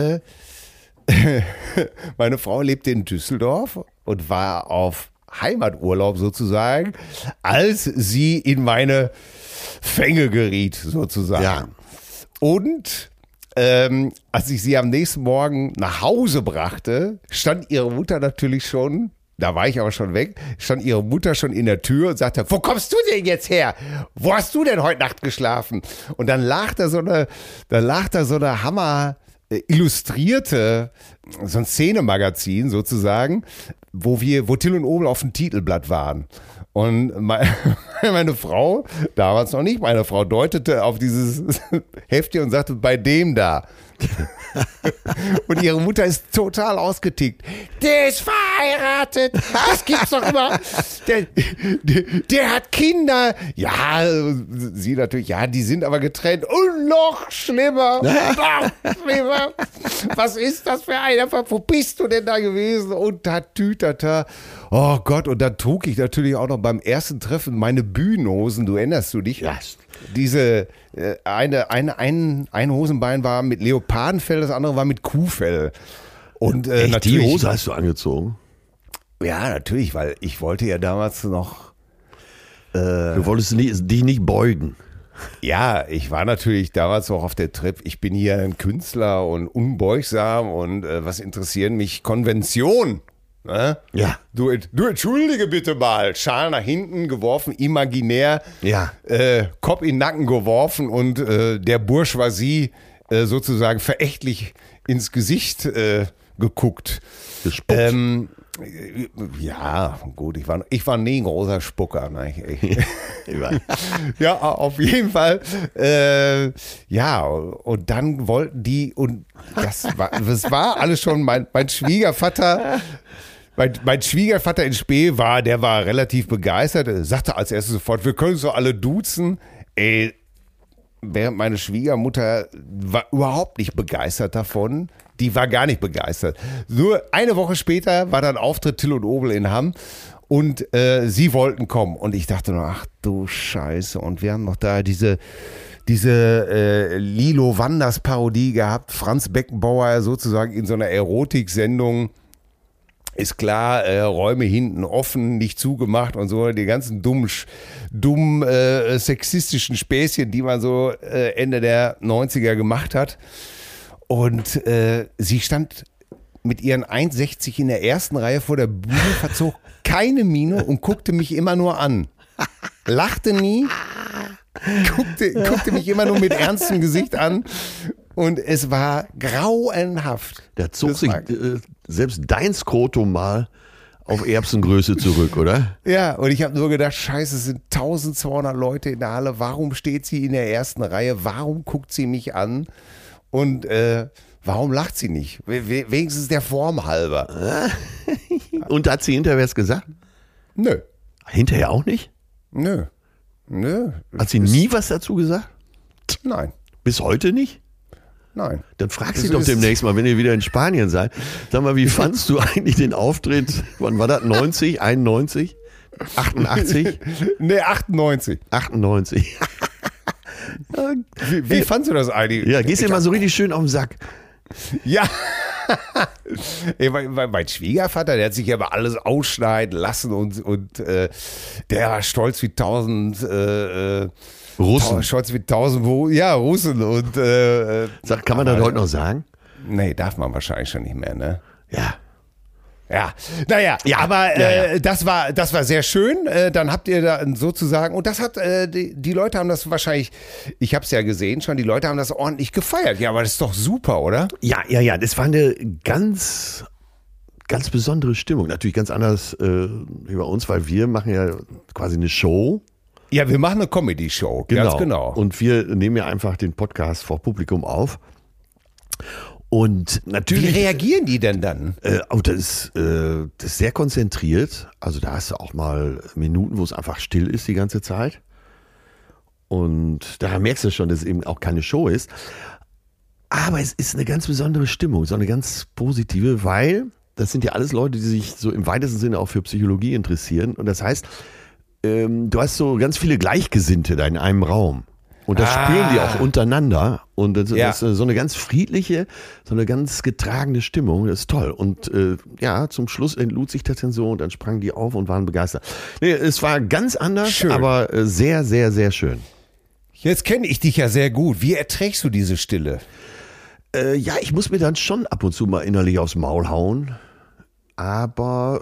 Speaker 3: meine Frau lebte in Düsseldorf und war auf Heimaturlaub sozusagen, als sie in meine Fänge geriet sozusagen.
Speaker 2: Ja.
Speaker 3: Und als ich sie am nächsten Morgen nach Hause brachte, stand ihre Mutter natürlich schon, da war ich aber schon weg, stand ihre Mutter schon in der Tür und sagte, wo kommst du denn jetzt her? Wo hast du denn heute Nacht geschlafen? Und dann lag da so eine Hammer illustrierte, so ein Szenemagazin sozusagen, wo Till und Obel auf dem Titelblatt waren. Und meine Frau, damals noch nicht, meine Frau deutete auf dieses Heftchen und sagte, bei dem da. Und ihre Mutter ist total ausgetickt. Der ist verheiratet. Das gibt's doch immer. Der hat Kinder. Ja, sie natürlich, ja, die sind aber getrennt. Und noch schlimmer. Noch schlimmer. Was ist das für einer? Wo bist du denn da gewesen? Und tatütata. Oh Gott, und dann trug ich natürlich auch noch beim ersten Treffen meine Bühnenhosen. Du erinnerst du dich?
Speaker 2: Ja.
Speaker 3: Diese, ein Hosenbein war mit Leopardenfell, das andere war mit Kuhfell. Und
Speaker 2: Echt, die Hose hast du angezogen?
Speaker 3: Ja, natürlich, weil ich wollte ja damals noch.
Speaker 2: Du wolltest dich nicht beugen.
Speaker 3: Ja, ich war natürlich damals auch auf der Trip. Ich bin hier ein Künstler und unbeugsam und was interessieren mich Konventionen? Ne?
Speaker 2: Ja.
Speaker 3: Du entschuldige bitte mal. Schal nach hinten geworfen, imaginär.
Speaker 2: Ja.
Speaker 3: Kopf in den Nacken geworfen und der Bourgeoisie sozusagen verächtlich ins Gesicht geguckt.
Speaker 2: Gespuckt.
Speaker 3: Ja, gut, ich war nie ein großer Spucker. Ne? Ja, auf jeden Fall. Ja, und dann wollten die, und das war alles schon mein Schwiegervater. Mein Schwiegervater in Spee der war relativ begeistert. Er sagte als erstes sofort, wir können so alle duzen. Während meine Schwiegermutter war überhaupt nicht begeistert davon. Die war gar nicht begeistert. Nur eine Woche später war dann Auftritt Till und Obel in Hamm und sie wollten kommen. Und ich dachte nur, ach du Scheiße. Und wir haben noch da diese Lilo Wanders Parodie gehabt. Franz Beckenbauer sozusagen in so einer Erotiksendung. Ist klar, Räume hinten offen, nicht zugemacht und so, die ganzen dummen sexistischen Späßchen, die man so Ende der 90er gemacht hat. Und sie stand mit ihren 1,60 in der ersten Reihe vor der Bühne, verzog keine Miene und guckte mich immer nur an. Lachte nie, guckte mich immer nur mit ernstem Gesicht an. Und es war grauenhaft.
Speaker 2: Da zog sich selbst dein Skrotum mal auf Erbsengröße zurück, oder?
Speaker 3: Ja, und ich habe nur gedacht, scheiße, es sind 1200 Leute in der Halle. Warum steht sie in der ersten Reihe? Warum guckt sie mich an? Und warum lacht sie nicht? Wenigstens der Form halber.
Speaker 2: Und hat sie hinterher was gesagt?
Speaker 3: Nö.
Speaker 2: Hinterher auch nicht?
Speaker 3: Nö.
Speaker 2: Hat sie nie was dazu gesagt?
Speaker 3: Nein.
Speaker 2: Bis heute nicht?
Speaker 3: Nein.
Speaker 2: Dann frag sie doch demnächst mal, wenn ihr wieder in Spanien seid. Sag mal, wie fandst du eigentlich den Auftritt? Wann war das? 90, 91, 88?
Speaker 3: Nee, 98.
Speaker 2: 98.
Speaker 3: Wie fandst du das eigentlich?
Speaker 2: Ja, gehst dir mal so richtig schön auf den Sack.
Speaker 3: Ja. Mein Schwiegervater, der hat sich aber alles ausschneiden lassen und der war stolz wie 1000
Speaker 2: Russen.
Speaker 3: Stolz wie 1000 Russen. Und,
Speaker 2: Kann man das heute noch sagen?
Speaker 3: Nee, darf man wahrscheinlich schon nicht mehr, ne?
Speaker 2: Ja.
Speaker 3: Ja, naja,
Speaker 2: Ja,
Speaker 3: aber
Speaker 2: ja.
Speaker 3: das war sehr schön. Dann habt ihr da sozusagen, und das hat, die Leute haben das wahrscheinlich, ich habe es ja gesehen schon, die Leute haben das ordentlich gefeiert. Ja, aber das ist doch super, oder?
Speaker 2: Ja, das war eine ganz besondere Stimmung. Natürlich ganz anders wie bei uns, weil wir machen ja quasi eine Show.
Speaker 3: Ja, wir machen eine Comedy-Show, ganz genau.
Speaker 2: Und wir nehmen ja einfach den Podcast vor Publikum auf. Und
Speaker 3: Wie
Speaker 2: natürlich.
Speaker 3: reagieren die denn dann?
Speaker 2: Das ist sehr konzentriert. Also da hast du auch mal Minuten, wo es einfach still ist die ganze Zeit. Und daran merkst du schon, dass es eben auch keine Show ist. Aber es ist eine ganz besondere Stimmung, so eine ganz positive, weil das sind ja alles Leute, die sich so im weitesten Sinne auch für Psychologie interessieren. Und das heißt, du hast so ganz viele Gleichgesinnte da in einem Raum. Und das spüren die auch untereinander. Und das ist so eine ganz friedliche, so eine ganz getragene Stimmung. Das ist toll. Und zum Schluss entlud sich das dann so und dann sprangen die auf und waren begeistert. Nee, es war ganz anders,
Speaker 3: Schön.
Speaker 2: aber sehr, sehr, sehr schön.
Speaker 3: Jetzt kenne ich dich ja sehr gut. Wie erträgst du diese Stille?
Speaker 2: Ich muss mir dann schon ab und zu mal innerlich aufs Maul hauen. Aber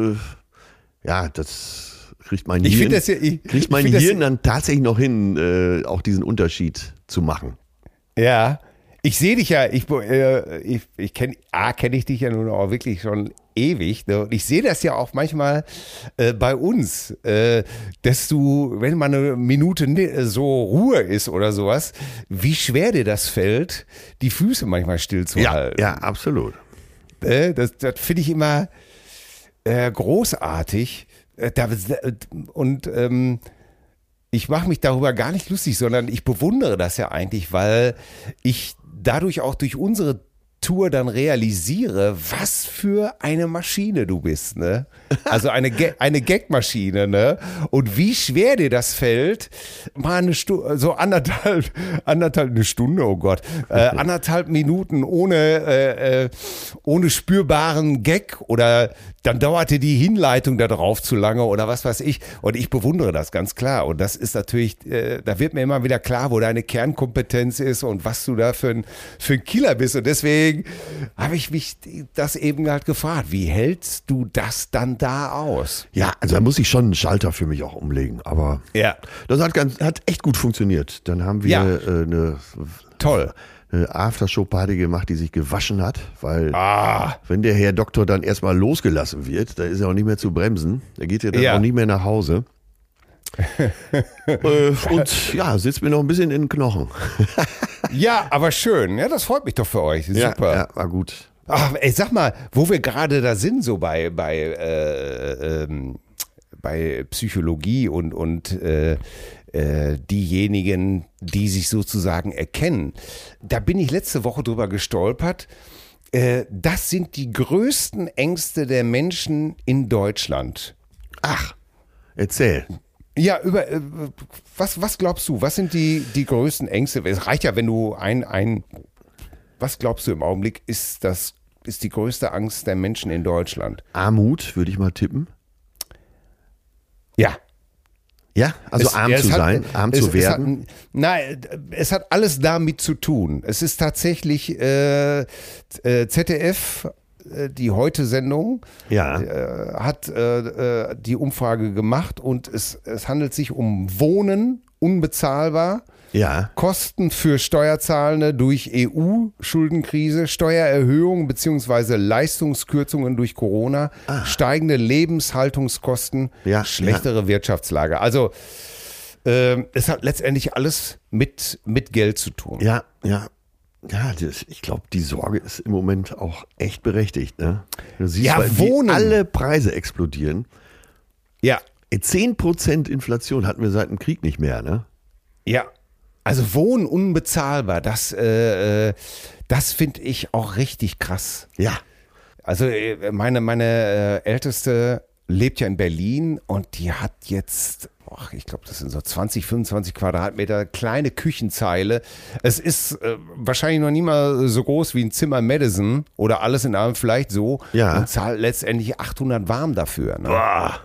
Speaker 2: das kriegt mein Hirn, dann tatsächlich noch hin, auch diesen Unterschied zu machen.
Speaker 3: Ja, ich sehe dich ja, ich kenne ich dich ja nun auch wirklich schon ewig. Ne? Und ich sehe das ja auch manchmal bei uns, dass du, wenn mal eine Minute so Ruhe ist oder sowas, wie schwer dir das fällt, die Füße manchmal stillzuhalten.
Speaker 2: Ja, absolut.
Speaker 3: Das finde ich immer großartig. Und ich mache mich darüber gar nicht lustig, sondern ich bewundere das ja eigentlich, weil ich dadurch auch durch unsere Tour dann realisiere, was für eine Maschine du bist, ne? Also eine Gagmaschine, ne? Und wie schwer dir das fällt, mal eine Stunde, so anderthalb eine Stunde, oh Gott, 1,5 Minuten ohne spürbaren Gag oder dann dauerte die Hinleitung da drauf zu lange oder was weiß ich. Und ich bewundere das ganz klar. Und das ist natürlich, da wird mir immer wieder klar, wo deine Kernkompetenz ist und was du da für ein Killer bist. Und deswegen habe ich mich das eben halt gefragt. Wie hältst du das dann da aus?
Speaker 2: Ja, also da muss ich schon einen Schalter für mich auch umlegen. Aber das hat echt gut funktioniert. Dann haben wir eine Aftershow-Party gemacht, die sich gewaschen hat, weil wenn der Herr Doktor dann erstmal losgelassen wird, da ist er auch nicht mehr zu bremsen. Der geht ja dann auch nicht mehr nach Hause. Und sitzt mir noch ein bisschen in den Knochen.
Speaker 3: Ja, aber schön. Ja, das freut mich doch für euch. Super.
Speaker 2: Ja, war gut.
Speaker 3: Ach, ey, sag mal, wo wir gerade da sind, so bei Psychologie und diejenigen, die sich sozusagen erkennen. Da bin ich letzte Woche drüber gestolpert. Das sind die größten Ängste der Menschen in Deutschland.
Speaker 2: Ach, erzähl.
Speaker 3: Ja, was glaubst du? Was sind die größten Ängste? Es reicht ja, wenn du was glaubst du im Augenblick ist die größte Angst der Menschen in Deutschland?
Speaker 2: Armut, würde ich mal tippen.
Speaker 3: Ja.
Speaker 2: Ja, also arm zu sein, arm zu werden.
Speaker 3: Es hat alles damit zu tun. Es ist tatsächlich ZDF, die Heute-Sendung, hat die Umfrage gemacht und es handelt sich um Wohnen unbezahlbar.
Speaker 2: Ja.
Speaker 3: Kosten für Steuerzahlende durch EU-Schuldenkrise, Steuererhöhungen bzw. Leistungskürzungen durch Corona, steigende Lebenshaltungskosten, schlechtere Wirtschaftslage. Also es hat letztendlich alles mit Geld zu tun.
Speaker 2: Ja, ich glaube, die Sorge ist im Moment auch echt berechtigt. Ne? Du siehst, wie alle Preise explodieren.
Speaker 3: Ja.
Speaker 2: 10% Inflation hatten wir seit dem Krieg nicht mehr, ne?
Speaker 3: Ja. Also Wohnen unbezahlbar, das finde ich auch richtig krass.
Speaker 2: Ja.
Speaker 3: Also meine älteste lebt ja in Berlin und die hat jetzt, ich glaube, das sind so 20, 25 Quadratmeter, kleine Küchenzeile. Es ist wahrscheinlich noch nie mal so groß wie ein Zimmer Madison oder alles in allem vielleicht so.
Speaker 2: Ja.
Speaker 3: Und zahlt letztendlich 800 warm dafür. Ne?
Speaker 2: Boah.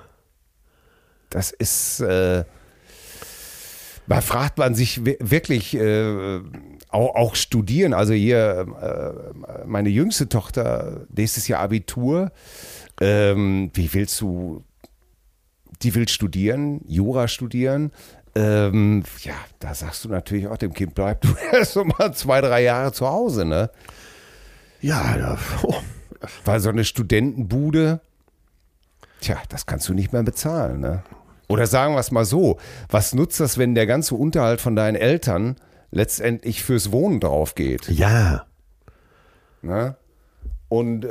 Speaker 3: Das ist, da fragt man sich wirklich, auch studieren. Also hier, meine jüngste Tochter, nächstes Jahr Abitur. Wie willst du, die will studieren, Jura studieren. Ja, da sagst du natürlich auch dem Kind, bleib du erst so mal 2, 3 Jahre zu Hause, ne?
Speaker 2: Ja. Oh.
Speaker 3: Weil so eine Studentenbude, tja, das kannst du nicht mehr bezahlen, ne? Oder sagen wir es mal so, was nutzt das, wenn der ganze Unterhalt von deinen Eltern letztendlich fürs Wohnen drauf geht?
Speaker 2: Ja.
Speaker 3: Ne? Und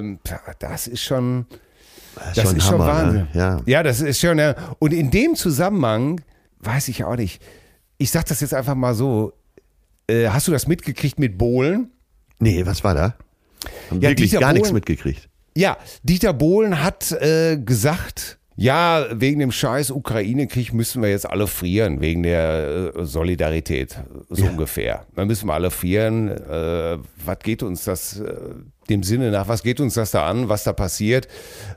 Speaker 3: das ist schon,
Speaker 2: Das ist schon Hammer,
Speaker 3: Wahnsinn.
Speaker 2: Ne?
Speaker 3: Ja, das ist schon. Ja. Und in dem Zusammenhang, weiß ich auch nicht, ich sag das jetzt einfach mal so, hast du das mitgekriegt mit Bohlen?
Speaker 2: Nee, was war da? Haben wirklich
Speaker 3: Dieter
Speaker 2: gar nichts
Speaker 3: Bohlen-
Speaker 2: mitgekriegt.
Speaker 3: Ja, Dieter Bohlen hat gesagt, ja, wegen dem scheiß Ukraine-Krieg müssen wir jetzt alle frieren, wegen der Solidarität, so ungefähr. Dann müssen wir alle frieren. Was geht uns das, dem Sinne nach, was geht uns das da an, was da passiert?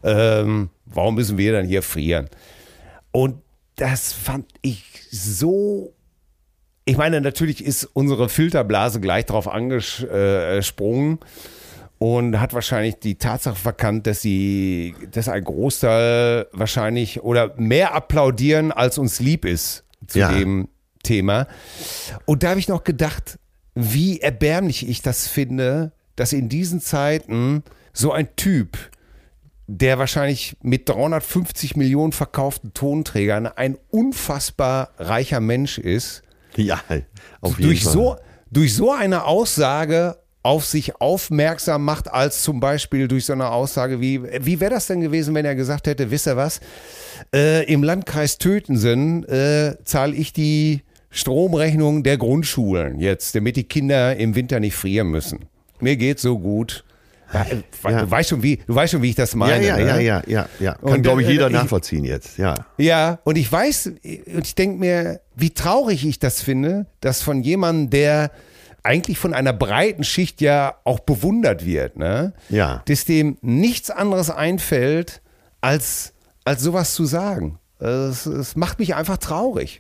Speaker 3: Warum müssen wir dann hier frieren? Und das fand ich so. Ich meine, natürlich ist unsere Filterblase gleich drauf angesprungen. Und hat wahrscheinlich die Tatsache verkannt, dass ein Großteil wahrscheinlich oder mehr applaudieren, als uns lieb ist zu dem Thema. Und da habe ich noch gedacht, wie erbärmlich ich das finde, dass in diesen Zeiten so ein Typ, der wahrscheinlich mit 350 Millionen verkauften Tonträgern ein unfassbar reicher Mensch ist,
Speaker 2: Ja, auf jeden Fall.
Speaker 3: durch so eine Aussage auf sich aufmerksam macht, als zum Beispiel durch so eine Aussage wie wäre das denn gewesen, wenn er gesagt hätte, wisst ihr was, im Landkreis Tötensen zahle ich die Stromrechnung der Grundschulen jetzt, damit die Kinder im Winter nicht frieren müssen. Mir geht's so gut. Ja. Du weißt schon, wie ich das meine.
Speaker 2: Ja. Kann,
Speaker 3: Und,
Speaker 2: glaube ich, jeder nachvollziehen jetzt, ja.
Speaker 3: Ja, und ich weiß, und ich denke mir, wie traurig ich das finde, dass von jemandem, der eigentlich von einer breiten Schicht ja auch bewundert wird, ne?
Speaker 2: Ja.
Speaker 3: Dass dem nichts anderes einfällt, als sowas zu sagen. Es macht mich einfach traurig.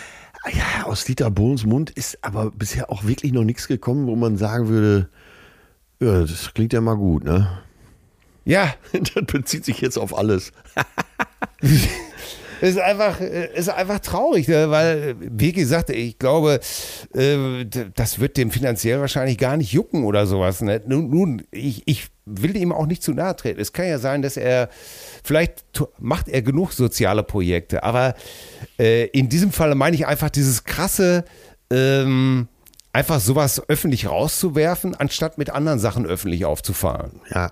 Speaker 2: Ja, aus Dieter Bohlens Mund ist aber bisher auch wirklich noch nichts gekommen, wo man sagen würde, ja, das klingt ja mal gut, ne?
Speaker 3: Ja.
Speaker 2: Das bezieht sich jetzt auf alles.
Speaker 3: Ist einfach traurig, ne? Weil, wie gesagt, ich glaube, das wird dem finanziell wahrscheinlich gar nicht jucken oder sowas. Ne? Nun, ich will ihm auch nicht zu nahe treten. Es kann ja sein, dass vielleicht macht er genug soziale Projekte, aber in diesem Fall meine ich einfach dieses krasse, einfach sowas öffentlich rauszuwerfen, anstatt mit anderen Sachen öffentlich aufzufahren.
Speaker 2: Ja.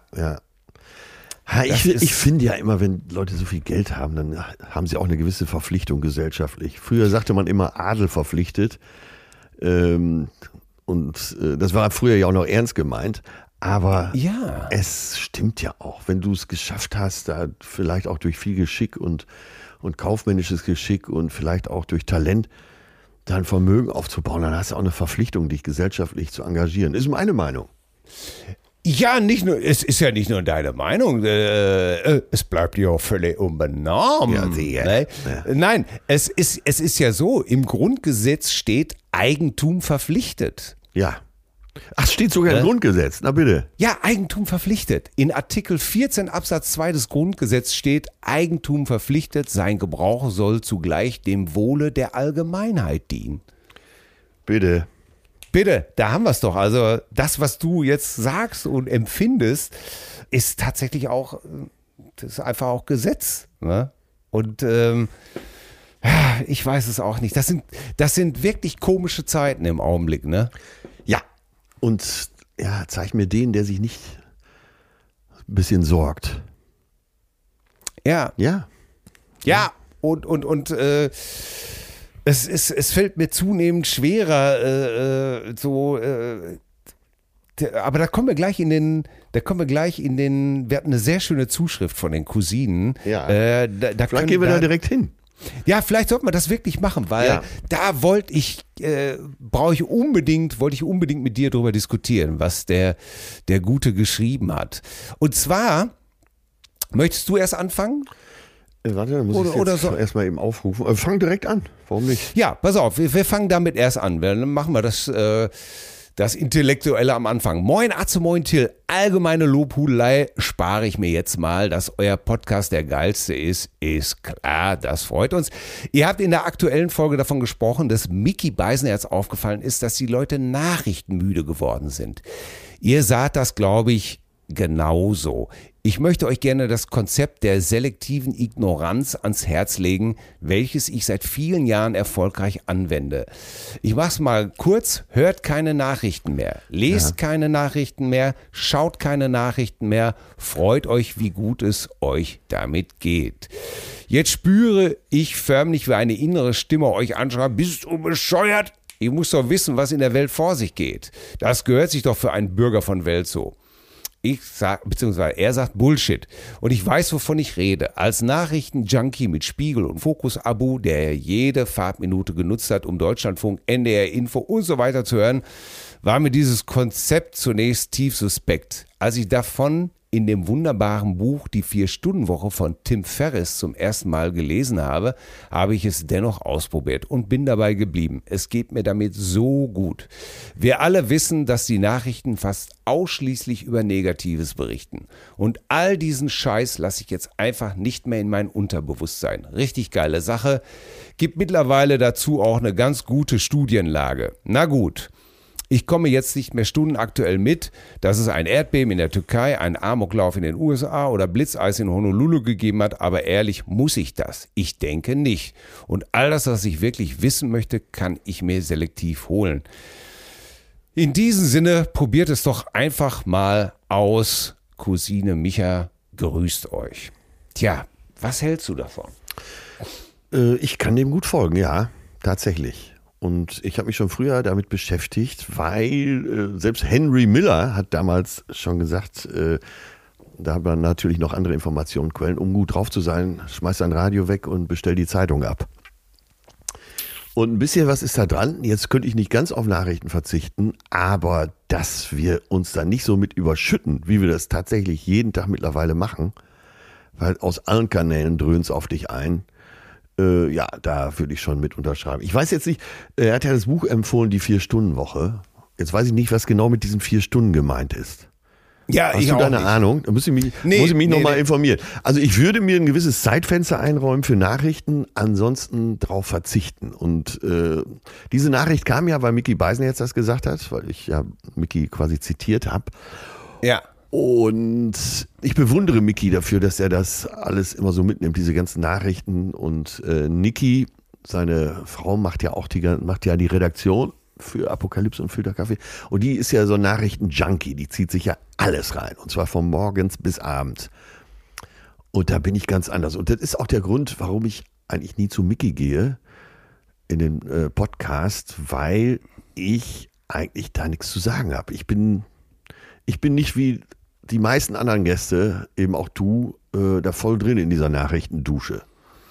Speaker 2: Ich finde ja immer, wenn Leute so viel Geld haben, dann haben sie auch eine gewisse Verpflichtung gesellschaftlich. Früher sagte man immer Adel verpflichtet. Und das war früher ja auch noch ernst gemeint. Aber
Speaker 3: ja,
Speaker 2: es stimmt ja auch, wenn du es geschafft hast, da vielleicht auch durch viel Geschick und kaufmännisches Geschick und vielleicht auch durch Talent dein Vermögen aufzubauen, dann hast du auch eine Verpflichtung, dich gesellschaftlich zu engagieren. Ist meine Meinung.
Speaker 3: Ja, nicht nur, es ist ja nicht nur deine Meinung, es bleibt ja auch völlig unbenommen.
Speaker 2: Ja, sehr.
Speaker 3: Ne?
Speaker 2: Ja.
Speaker 3: Nein, es ist ja so, im Grundgesetz steht Eigentum verpflichtet.
Speaker 2: Ja. Ach, steht sogar im Grundgesetz, na bitte.
Speaker 3: Ja, Eigentum verpflichtet. In Artikel 14 Absatz 2 des Grundgesetzes steht, Eigentum verpflichtet, sein Gebrauch soll zugleich dem Wohle der Allgemeinheit dienen.
Speaker 2: Bitte.
Speaker 3: Bitte, da haben wir es doch. Also das, was du jetzt sagst und empfindest, ist tatsächlich auch, das ist einfach auch Gesetz. Ne? Und ich weiß es auch nicht. Das sind wirklich komische Zeiten im Augenblick, ne?
Speaker 2: Ja. Und ja, zeig mir den, der sich nicht ein bisschen sorgt.
Speaker 3: Ja.
Speaker 2: Ja.
Speaker 3: Ja, und es fällt mir zunehmend schwerer, aber da kommen wir gleich in den Da kommen wir gleich wir hatten eine sehr schöne Zuschrift von den Cousinen.
Speaker 2: Ja. Vielleicht gehen wir da direkt hin.
Speaker 3: Ja, vielleicht sollten wir das wirklich machen, weil da wollte ich unbedingt mit dir drüber diskutieren, was der Gute geschrieben hat. Und zwar, möchtest du erst anfangen?
Speaker 2: Warte, dann muss ich jetzt erstmal eben aufrufen. Fang direkt an, warum nicht?
Speaker 3: Ja, pass auf, wir fangen damit erst an. Dann machen wir das Intellektuelle am Anfang. Moin Atze, moin Till. Allgemeine Lobhudelei spare ich mir jetzt mal. Dass euer Podcast der geilste ist klar. Das freut uns. Ihr habt in der aktuellen Folge davon gesprochen, dass Micky Beisenherz aufgefallen ist, dass die Leute nachrichtenmüde geworden sind. Ihr saht das, glaube ich, genauso. Ich möchte euch gerne das Konzept der selektiven Ignoranz ans Herz legen, welches ich seit vielen Jahren erfolgreich anwende. Ich mach's mal kurz, hört keine Nachrichten mehr, lest keine Nachrichten mehr, schaut keine Nachrichten mehr, freut euch, wie gut es euch damit geht. Jetzt spüre ich förmlich, wie eine innere Stimme euch anschreibt, bist du bescheuert? Ihr müsst doch wissen, was in der Welt vor sich geht. Das gehört sich doch für einen Bürger von Welt so. Er sagt Bullshit. Und ich weiß, wovon ich rede. Als Nachrichtenjunkie mit Spiegel und Fokus-Abo, der jede Fahrtminute genutzt hat, um Deutschlandfunk, NDR Info und so weiter zu hören, war mir dieses Konzept zunächst tief suspekt. Als ich davon in dem wunderbaren Buch Die 4-Stunden-Woche von Tim Ferriss zum ersten Mal gelesen habe, habe ich es dennoch ausprobiert und bin dabei geblieben. Es geht mir damit so gut. Wir alle wissen, dass die Nachrichten fast ausschließlich über Negatives berichten. Und all diesen Scheiß lasse ich jetzt einfach nicht mehr in mein Unterbewusstsein. Richtig geile Sache. Gibt mittlerweile dazu auch eine ganz gute Studienlage. Na gut. Ich komme jetzt nicht mehr stundenaktuell mit, dass es ein Erdbeben in der Türkei, einen Amoklauf in den USA oder Blitzeis in Honolulu gegeben hat, aber ehrlich, muss ich das? Ich denke nicht. Und all das, was ich wirklich wissen möchte, kann ich mir selektiv holen. In diesem Sinne, probiert es doch einfach mal aus. Cousine Micha grüßt euch. Tja, was hältst du davon?
Speaker 2: Ich kann dem gut folgen, ja, tatsächlich. Und ich habe mich schon früher damit beschäftigt, weil selbst Henry Miller hat damals schon gesagt, da hat man natürlich noch andere Informationsquellen, um gut drauf zu sein, schmeiß dein Radio weg und bestell die Zeitung ab. Und ein bisschen was ist da dran. Jetzt könnte ich nicht ganz auf Nachrichten verzichten, aber dass wir uns da nicht so mit überschütten, wie wir das tatsächlich jeden Tag mittlerweile machen, weil aus allen Kanälen dröhnt es auf dich ein. Ja, da würde ich schon mit unterschreiben. Ich weiß jetzt nicht, er hat ja das Buch empfohlen, die 4-Stunden-Woche. Jetzt weiß ich nicht, was genau mit diesen 4 Stunden gemeint ist.
Speaker 3: Ja,
Speaker 2: Hast du da eine Ahnung? Da muss ich mich nochmal informieren. Also ich würde mir ein gewisses Zeitfenster einräumen für Nachrichten, ansonsten drauf verzichten. Und diese Nachricht kam ja, weil Micky Beisenherz das gesagt hat, weil ich ja Micky quasi zitiert habe.
Speaker 3: Ja.
Speaker 2: Und ich bewundere Micky dafür, dass er das alles immer so mitnimmt, diese ganzen Nachrichten. Und Niki, seine Frau, macht ja die Redaktion für Apokalypse und Filterkaffee. Und die ist ja so ein Nachrichten-Junkie, die zieht sich ja alles rein. Und zwar von morgens bis abends. Und da bin ich ganz anders. Und das ist auch der Grund, warum ich eigentlich nie zu Micky gehe in den Podcast, weil ich eigentlich da nichts zu sagen habe. Ich bin nicht wie die meisten anderen Gäste, eben auch du, da voll drin in dieser Nachrichtendusche.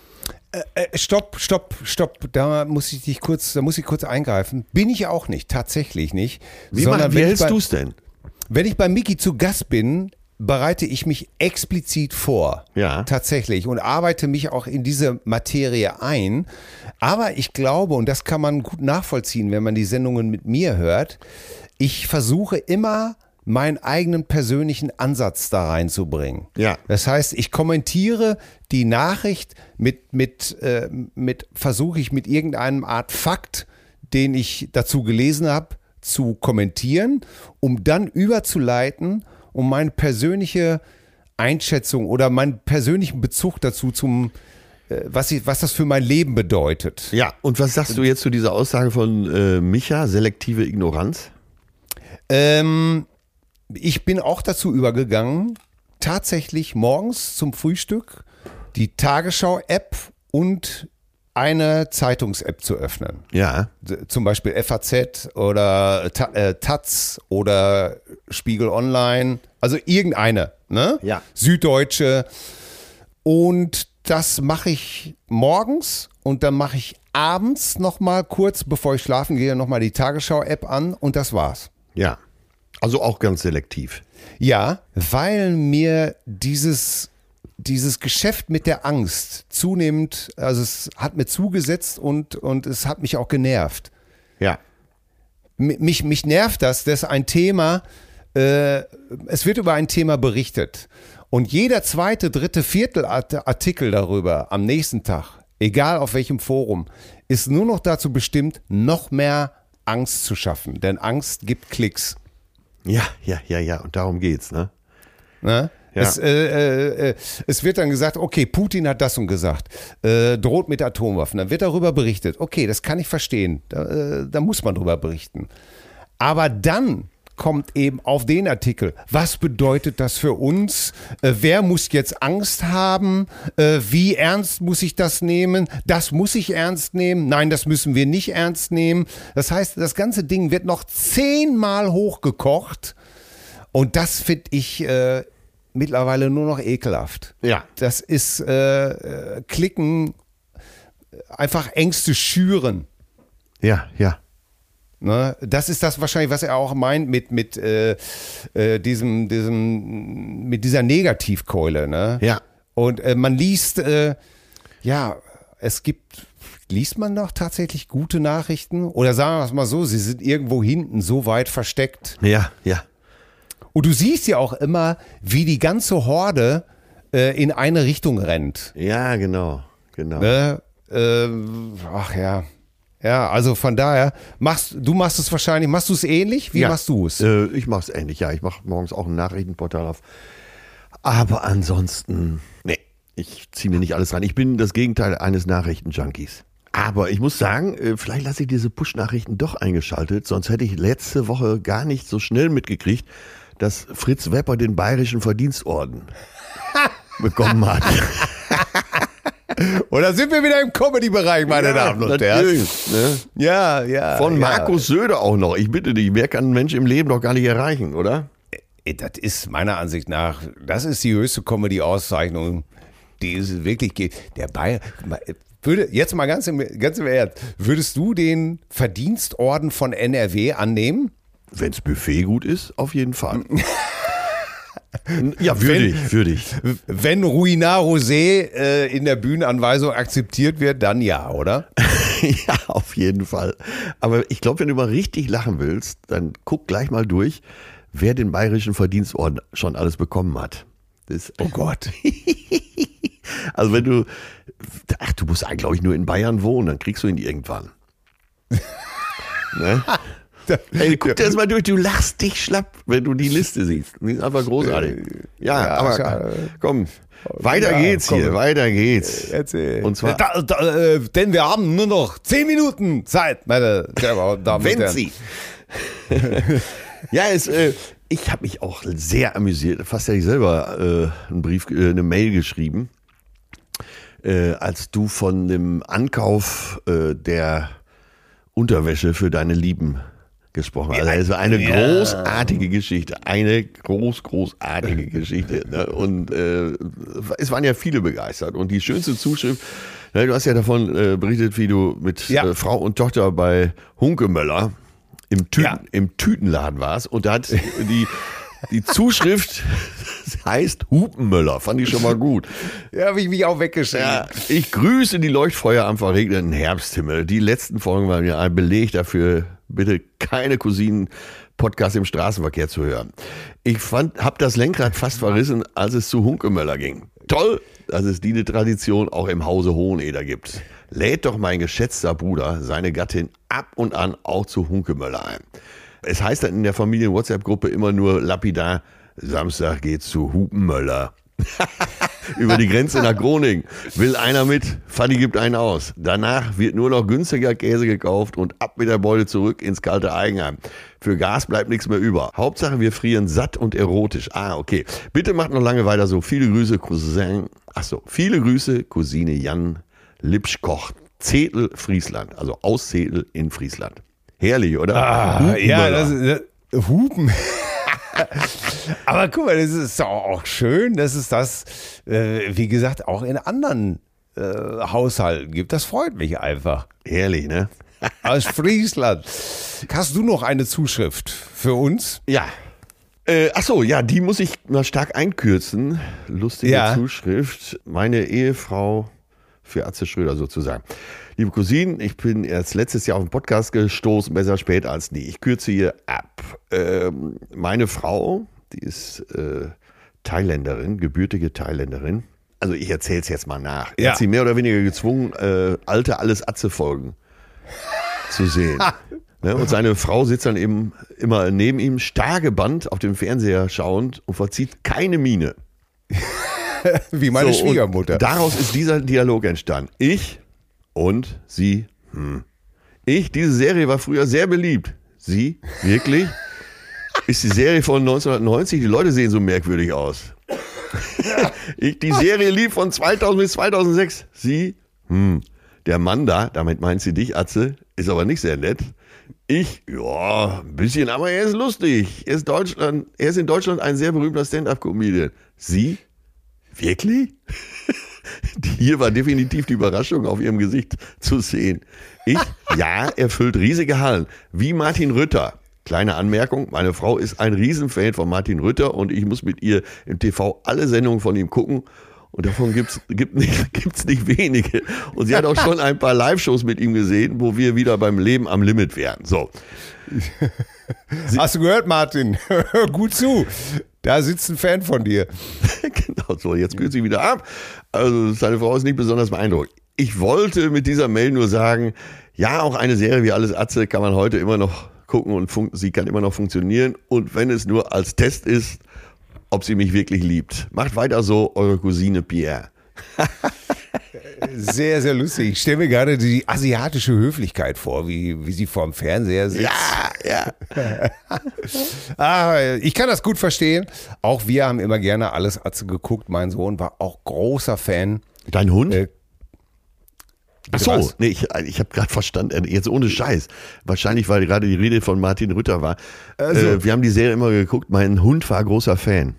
Speaker 3: Stopp. Da muss ich kurz eingreifen. Bin ich auch nicht, tatsächlich nicht.
Speaker 2: Wie hältst du es denn?
Speaker 3: Wenn ich bei Micky zu Gast bin, bereite ich mich explizit vor.
Speaker 2: Ja.
Speaker 3: Tatsächlich. Und arbeite mich auch in diese Materie ein. Aber ich glaube, und das kann man gut nachvollziehen, wenn man die Sendungen mit mir hört, ich versuche immer, meinen eigenen persönlichen Ansatz da reinzubringen.
Speaker 2: Ja.
Speaker 3: Das heißt, ich kommentiere die Nachricht versuche ich mit irgendeinem Art Fakt, den ich dazu gelesen habe, zu kommentieren, um dann überzuleiten, um meine persönliche Einschätzung oder meinen persönlichen Bezug dazu was das für mein Leben bedeutet.
Speaker 2: Ja, und was sagst du jetzt zu dieser Aussage von Micha, selektive Ignoranz?
Speaker 3: Ich bin auch dazu übergegangen, tatsächlich morgens zum Frühstück die Tagesschau-App und eine Zeitungs-App zu öffnen.
Speaker 2: Ja.
Speaker 3: Zum Beispiel FAZ oder Taz oder Spiegel Online, also irgendeine, ne?
Speaker 2: Ja.
Speaker 3: Süddeutsche. Und das mache ich morgens und dann mache ich abends nochmal kurz, bevor ich schlafen gehe, nochmal die Tagesschau-App an und das war's.
Speaker 2: Ja. Also auch ganz selektiv.
Speaker 3: Ja, weil mir dieses Geschäft mit der Angst zunehmend, also es hat mir zugesetzt und es hat mich auch genervt.
Speaker 2: Ja.
Speaker 3: Mich nervt das, dass ein Thema, es wird über ein Thema berichtet und jeder zweite, dritte, vierte Artikel darüber am nächsten Tag, egal auf welchem Forum, ist nur noch dazu bestimmt, noch mehr Angst zu schaffen, denn Angst gibt Klicks.
Speaker 2: Ja. Und darum geht's, ne?
Speaker 3: Ne?
Speaker 2: Ja.
Speaker 3: Es wird dann gesagt, okay, Putin hat das und gesagt, droht mit Atomwaffen. Dann wird darüber berichtet. Okay, das kann ich verstehen. Da muss man drüber berichten. Aber dann kommt eben auf den Artikel, was bedeutet das für uns? Wer muss jetzt Angst haben? Wie ernst muss ich das nehmen? Das muss ich ernst nehmen? Nein, das müssen wir nicht ernst nehmen. Das heißt, das ganze Ding wird noch 10-mal hochgekocht. Und das finde ich mittlerweile nur noch ekelhaft.
Speaker 2: Ja.
Speaker 3: Das ist Klicken, einfach Ängste schüren.
Speaker 2: Ja.
Speaker 3: Ne? Das ist das wahrscheinlich, was er auch meint mit dieser Negativkeule. Ne?
Speaker 2: Ja.
Speaker 3: Und man liest, liest man doch tatsächlich gute Nachrichten? Oder sagen wir es mal so, sie sind irgendwo hinten so weit versteckt.
Speaker 2: Ja.
Speaker 3: Und du siehst ja auch immer, wie die ganze Horde in eine Richtung rennt.
Speaker 2: Ja, genau.
Speaker 3: Ne? Ach ja. Ja, also von daher, machst du es ähnlich? Wie machst du es?
Speaker 2: Ich mache es ähnlich, ja. Ich mache morgens auch ein Nachrichtenportal auf. Aber ansonsten, nee, ich ziehe mir nicht alles rein. Ich bin das Gegenteil eines Nachrichtenjunkies. Aber ich muss sagen, vielleicht lasse ich diese Push-Nachrichten doch eingeschaltet, sonst hätte ich letzte Woche gar nicht so schnell mitgekriegt, dass Fritz Wepper den Bayerischen Verdienstorden bekommen hat.
Speaker 3: Und da sind wir wieder im Comedy-Bereich, meine Damen und Herren.
Speaker 2: Ne?
Speaker 3: Ja.
Speaker 2: Von Markus Söder auch noch. Ich bitte dich, mehr kann ein Mensch im Leben doch gar nicht erreichen, oder?
Speaker 3: Das ist meiner Ansicht nach, das ist die höchste Comedy-Auszeichnung, die es wirklich gibt. Der Bayer, jetzt mal ganz im Ernst, würdest du den Verdienstorden von NRW annehmen?
Speaker 2: Wenn's Buffet gut ist, auf jeden Fall. Ja, würde ich.
Speaker 3: Wenn Ruinart Rosé in der Bühnenanweisung akzeptiert wird, dann ja, oder?
Speaker 2: Ja, auf jeden Fall. Aber ich glaube, wenn du mal richtig lachen willst, dann guck gleich mal durch, wer den Bayerischen Verdienstorden schon alles bekommen hat.
Speaker 3: Oh Gott.
Speaker 2: Also wenn du musst eigentlich, glaube ich, nur in Bayern wohnen, dann kriegst du ihn irgendwann. Ne? Ey, guck dir das mal durch, du lachst dich schlapp, wenn du die Liste siehst. Die ist einfach großartig. Ja, aber komm, weiter geht's.
Speaker 3: Erzähl.
Speaker 2: Und zwar,
Speaker 3: denn wir haben nur noch 10 Minuten Zeit, meine Damen und Herren.
Speaker 2: wenn sie. Ja, ich habe mich auch sehr amüsiert. Fast hätte ich selber eine Mail geschrieben, als du von dem Ankauf der Unterwäsche für deine Lieben gesprochen. Also es war eine großartige Geschichte, großartige Geschichte. Ne? Und es waren ja viele begeistert. Und die schönste Zuschrift, ne, du hast ja davon berichtet, wie du mit Frau und Tochter bei Hunkemöller im Tütenladen warst. Und da hat die Zuschrift heißt Hupenmöller, fand ich schon mal gut.
Speaker 3: Ja, habe ich mich auch weggeschrieben.
Speaker 2: Ja, ich grüße die Leuchtfeuer am verregneten Herbsthimmel. Die letzten Folgen waren ja ein Beleg dafür, bitte keine Cousinen-Podcasts im Straßenverkehr zu hören. Ich habe das Lenkrad fast verrissen, als es zu Hunkemöller ging. Toll, dass es diese Tradition auch im Hause Hoheneder gibt. Lädt doch mein geschätzter Bruder seine Gattin ab und an auch zu Hunkemöller ein. Es heißt dann in der Familien-WhatsApp-Gruppe immer nur lapidar, Samstag geht's zu Hupenmöller. Über die Grenze nach Groningen. Will einer mit? Fanny gibt einen aus. Danach wird nur noch günstiger Käse gekauft und ab mit der Beute zurück ins kalte Eigenheim. Für Gas bleibt nichts mehr über. Hauptsache wir frieren satt und erotisch. Okay. Bitte macht noch lange weiter so. Viele Grüße, Cousine Jan Lipschkoch Zedel, Friesland. Also aus Zedel in Friesland. Herrlich, oder?
Speaker 3: Hupen. Aber guck mal, das ist doch auch schön, dass es das, wie gesagt, auch in anderen Haushalten gibt. Das freut mich einfach.
Speaker 2: Herrlich, ne?
Speaker 3: Aus Friesland. Hast du noch eine Zuschrift für uns?
Speaker 2: Ja. Achso, ja, die muss ich mal stark einkürzen. Lustige Zuschrift. Meine Ehefrau für Atze Schröder sozusagen. Liebe Cousinen, ich bin erst letztes Jahr auf den Podcast gestoßen, besser spät als nie. Ich kürze hier ab. Meine Frau, die ist Thailänderin, gebürtige Thailänderin. Also ich erzähle es jetzt mal nach. Er hat sie mehr oder weniger gezwungen, alte Alles Atze-Folgen zu sehen. Ne? Und seine Frau sitzt dann eben immer neben ihm, starr gebannt auf dem Fernseher schauend und verzieht keine Miene.
Speaker 3: Wie meine Schwiegermutter.
Speaker 2: Daraus ist dieser Dialog entstanden. Ich und sie. Diese Serie war früher sehr beliebt. Sie? Wirklich? Ist die Serie von 1990? Die Leute sehen so merkwürdig aus. Die Serie lief von 2000 bis 2006. Sie? Der Mann da, damit meint sie dich, Atze, ist aber nicht sehr nett. Ich? Ja, ein bisschen, aber er ist lustig. Er ist in Deutschland ein sehr berühmter Stand-up-Comedian. Sie? Wirklich? Hier war definitiv die Überraschung auf ihrem Gesicht zu sehen. Ich? Ja, er füllt riesige Hallen. Wie Martin Rütter. Kleine Anmerkung, meine Frau ist ein Riesenfan von Martin Rütter und ich muss mit ihr im TV alle Sendungen von ihm gucken. Und davon gibt's nicht wenige. Und sie hat auch schon ein paar Live-Shows mit ihm gesehen, wo wir wieder beim Leben am Limit wären. So.
Speaker 3: Hast du gehört, Martin? Hör gut zu. Da sitzt ein Fan von dir.
Speaker 2: Genau so, jetzt kürzt sie wieder ab. Also seine Frau ist nicht besonders beeindruckt. Ich wollte mit dieser Mail nur sagen, ja, auch eine Serie wie Alles Atze kann man heute immer noch gucken und sie kann immer noch funktionieren. Und wenn es nur als Test ist, ob sie mich wirklich liebt. Macht weiter so, eure Cousine Pierre.
Speaker 3: Sehr, sehr lustig. Ich stelle mir gerade die asiatische Höflichkeit vor, wie sie vorm Fernseher sitzt.
Speaker 2: Ja.
Speaker 3: Ich kann das gut verstehen. Auch wir haben immer gerne Alles Atze geguckt. Mein Sohn war auch großer Fan.
Speaker 2: Dein Hund?
Speaker 3: Ach so,
Speaker 2: nee, ich habe gerade verstanden, jetzt ohne Scheiß. Wahrscheinlich, weil gerade die Rede von Martin Rütter war. Also. Wir haben die Serie immer geguckt, mein Hund war großer Fan.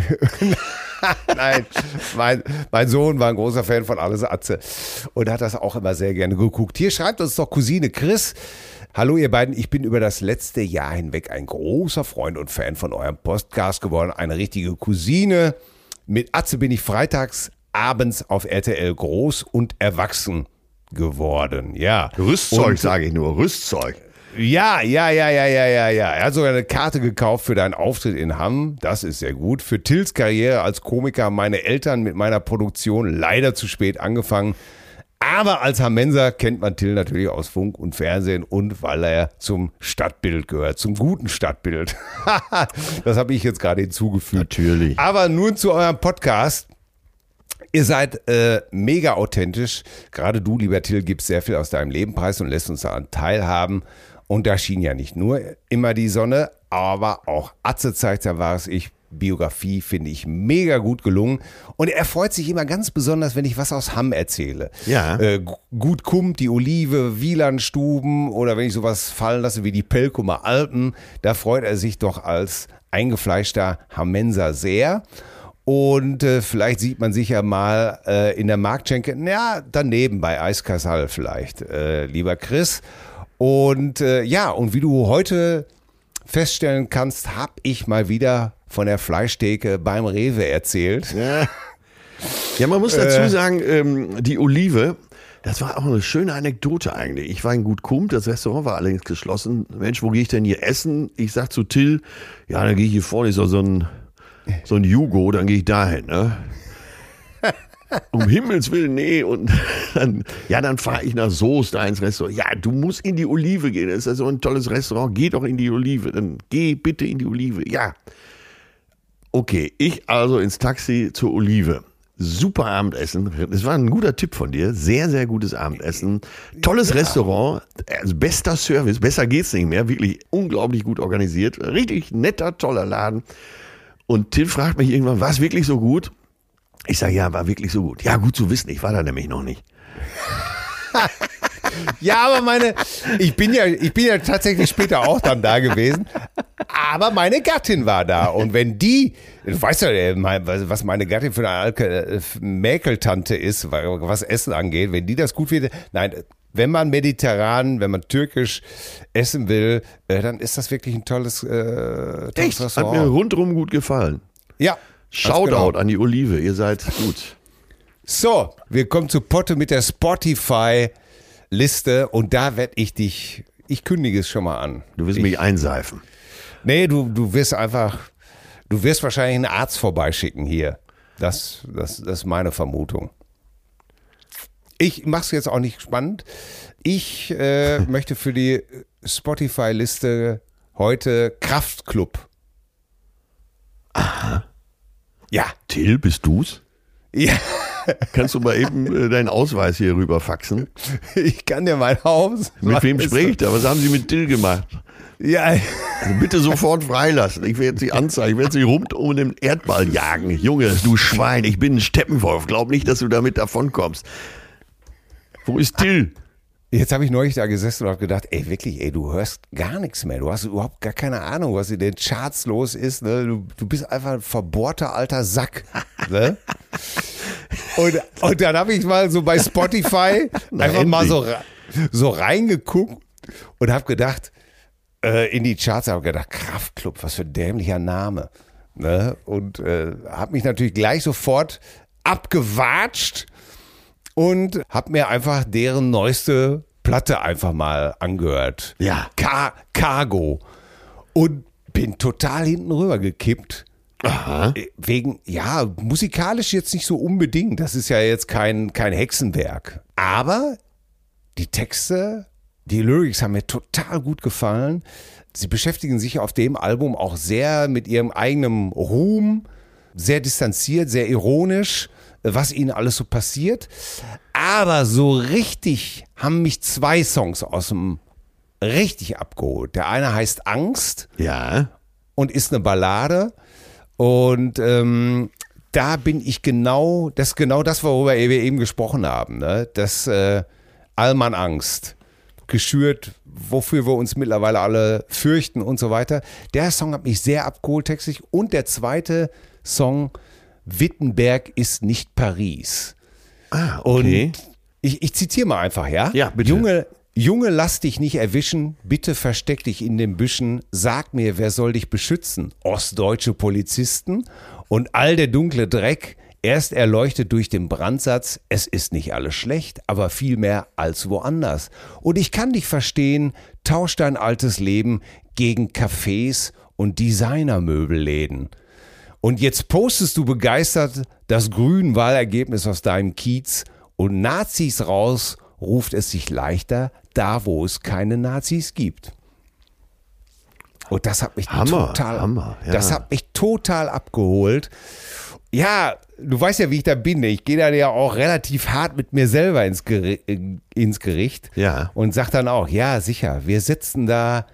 Speaker 3: Nein, mein Sohn war ein großer Fan von Alles Atze und hat das auch immer sehr gerne geguckt. Hier schreibt uns doch Cousine Chris. Hallo ihr beiden, ich bin über das letzte Jahr hinweg ein großer Freund und Fan von eurem Podcast geworden. Eine richtige Cousine. Mit Atze bin ich freitags abends auf RTL groß und erwachsen geworden. Ja.
Speaker 2: Rüstzeug, sage ich nur, Rüstzeug.
Speaker 3: Ja. Er hat sogar eine Karte gekauft für deinen Auftritt in Hamm. Das ist sehr gut. Für Tills Karriere als Komiker haben meine Eltern mit meiner Produktion leider zu spät angefangen. Aber als Hammenser kennt man Till natürlich aus Funk und Fernsehen und weil er zum Stadtbild gehört, zum guten Stadtbild. Das habe ich jetzt gerade hinzugefügt.
Speaker 2: Natürlich.
Speaker 3: Aber nun zu eurem Podcast. Ihr seid mega authentisch. Gerade du, lieber Till, gibst sehr viel aus deinem Leben preis und lässt uns daran teilhaben. Und da schien ja nicht nur immer die Sonne, aber auch Atze zeigt sein wahres Ich. Biografie finde ich mega gut gelungen. Und er freut sich immer ganz besonders, wenn ich was aus Hamm erzähle.
Speaker 2: Ja.
Speaker 3: Gut Kummt, die Olive, Wielandstuben oder wenn ich sowas fallen lasse wie die Pelkumer Alpen. Da freut er sich doch als eingefleischter Hammenser sehr. Und vielleicht sieht man sich ja mal in der Marktschenke, daneben bei Eiskassel vielleicht, lieber Chris. Und und wie du heute feststellen kannst, habe ich mal wieder von der Fleischtheke beim Rewe erzählt.
Speaker 2: Ja, man muss dazu sagen, die Olive, das war auch eine schöne Anekdote eigentlich. Ich war in Gut Kummt, das Restaurant war allerdings geschlossen. Mensch, wo gehe ich denn hier essen? Ich sag zu Till, ja, dann gehe ich hier vorne, ist so ein Jugo, dann gehe ich dahin, ne? Um Himmels Willen, nee. Und dann fahre ich nach Soest da ins Restaurant. Ja, du musst in die Olive gehen. Das ist ja so ein tolles Restaurant. Geh doch in die Olive. Dann geh bitte in die Olive. Ja. Okay, ich also ins Taxi zur Olive. Super Abendessen. Das war ein guter Tipp von dir. Sehr, sehr gutes Abendessen. Tolles Restaurant. Also bester Service. Besser geht's nicht mehr. Wirklich unglaublich gut organisiert. Richtig netter, toller Laden. Und Till fragt mich irgendwann, war es wirklich so gut? Ich sage, ja, war wirklich so gut. Ja, gut zu wissen, ich war da nämlich noch nicht.
Speaker 3: Ja, aber ich bin ja tatsächlich später auch dann da gewesen, aber meine Gattin war da und wenn du weißt ja, was meine Gattin für eine Mäkeltante ist, was Essen angeht, wenn die das gut findet, nein, wenn man mediterran, wenn man türkisch essen will, dann ist das wirklich ein tolles Restaurant.
Speaker 2: Hat mir rundherum gut gefallen.
Speaker 3: Ja.
Speaker 2: Shoutout an die Olive, ihr seid gut.
Speaker 3: So, wir kommen zu Potte mit der Spotify-Liste und da werde ich kündige es schon mal an.
Speaker 2: Du wirst mich einseifen.
Speaker 3: Nee, du wirst wahrscheinlich einen Arzt vorbeischicken hier. Das ist meine Vermutung. Ich mache es jetzt auch nicht spannend. Ich möchte für die Spotify-Liste heute Kraftklub.
Speaker 2: Aha.
Speaker 3: Ja.
Speaker 2: Till, bist du's?
Speaker 3: Ja.
Speaker 2: Kannst du mal eben deinen Ausweis hier rüber faxen?
Speaker 3: Ich kann dir mein Haus.
Speaker 2: Mit wem spreche ich da? Was haben Sie mit Till gemacht?
Speaker 3: Ja.
Speaker 2: Also bitte sofort freilassen. Ich werde Sie anzeigen. Ich werde Sie rund um den Erdball jagen. Junge, du Schwein, ich bin ein Steppenwolf. Glaub nicht, dass du damit davonkommst. Wo ist Till?
Speaker 3: Jetzt habe ich neulich da gesessen und habe gedacht, wirklich, du hörst gar nichts mehr. Du hast überhaupt gar keine Ahnung, was in den Charts los ist. Ne? Du bist einfach ein verbohrter alter Sack. Ne? Und dann habe ich mal so bei Spotify einfach mal so reingeguckt und habe gedacht, in die Charts habe gedacht, Kraftklub, was für ein dämlicher Name. Ne? Und habe mich natürlich gleich sofort abgewatscht und habe mir einfach deren neueste Platte einfach mal angehört.
Speaker 2: Ja.
Speaker 3: Cargo. Und bin total hinten rüber gekippt.
Speaker 2: Aha.
Speaker 3: Wegen, ja, musikalisch jetzt nicht so unbedingt. Das ist ja jetzt kein Hexenwerk. Aber die Texte, die Lyrics haben mir total gut gefallen. Sie beschäftigen sich auf dem Album auch sehr mit ihrem eigenen Ruhm, sehr distanziert, sehr ironisch, was ihnen alles so passiert. Aber so richtig haben mich 2 Songs aus dem richtig abgeholt. Der eine heißt Angst.
Speaker 2: Ja.
Speaker 3: Und ist eine Ballade. Und da bin ich das ist genau das, worüber wir eben gesprochen haben. Ne? Das Allmann Angst. Geschürt, wofür wir uns mittlerweile alle fürchten und so weiter. Der Song hat mich sehr abgeholt textlich. Und der zweite Song, Wittenberg ist nicht Paris.
Speaker 2: Ah, okay.
Speaker 3: Und ich zitiere mal einfach, ja?
Speaker 2: Ja, bitte.
Speaker 3: Junge, lass dich nicht erwischen, bitte versteck dich in den Büschen, sag mir, wer soll dich beschützen? Ostdeutsche Polizisten und all der dunkle Dreck, erst erleuchtet durch den Brandsatz, es ist nicht alles schlecht, aber viel mehr als woanders. Und ich kann dich verstehen, tausch dein altes Leben gegen Cafés und Designermöbelläden. Und jetzt postest du begeistert das Grün-Wahlergebnis aus deinem Kiez und Nazis raus, ruft es sich leichter, da wo es keine Nazis gibt. Und das hat mich das hat mich total abgeholt. Ja, du weißt ja, wie ich da bin. Ich gehe da ja auch relativ hart mit mir selber ins Gericht.
Speaker 2: Ja.
Speaker 3: Und sag dann auch, ja, sicher, wir sitzen da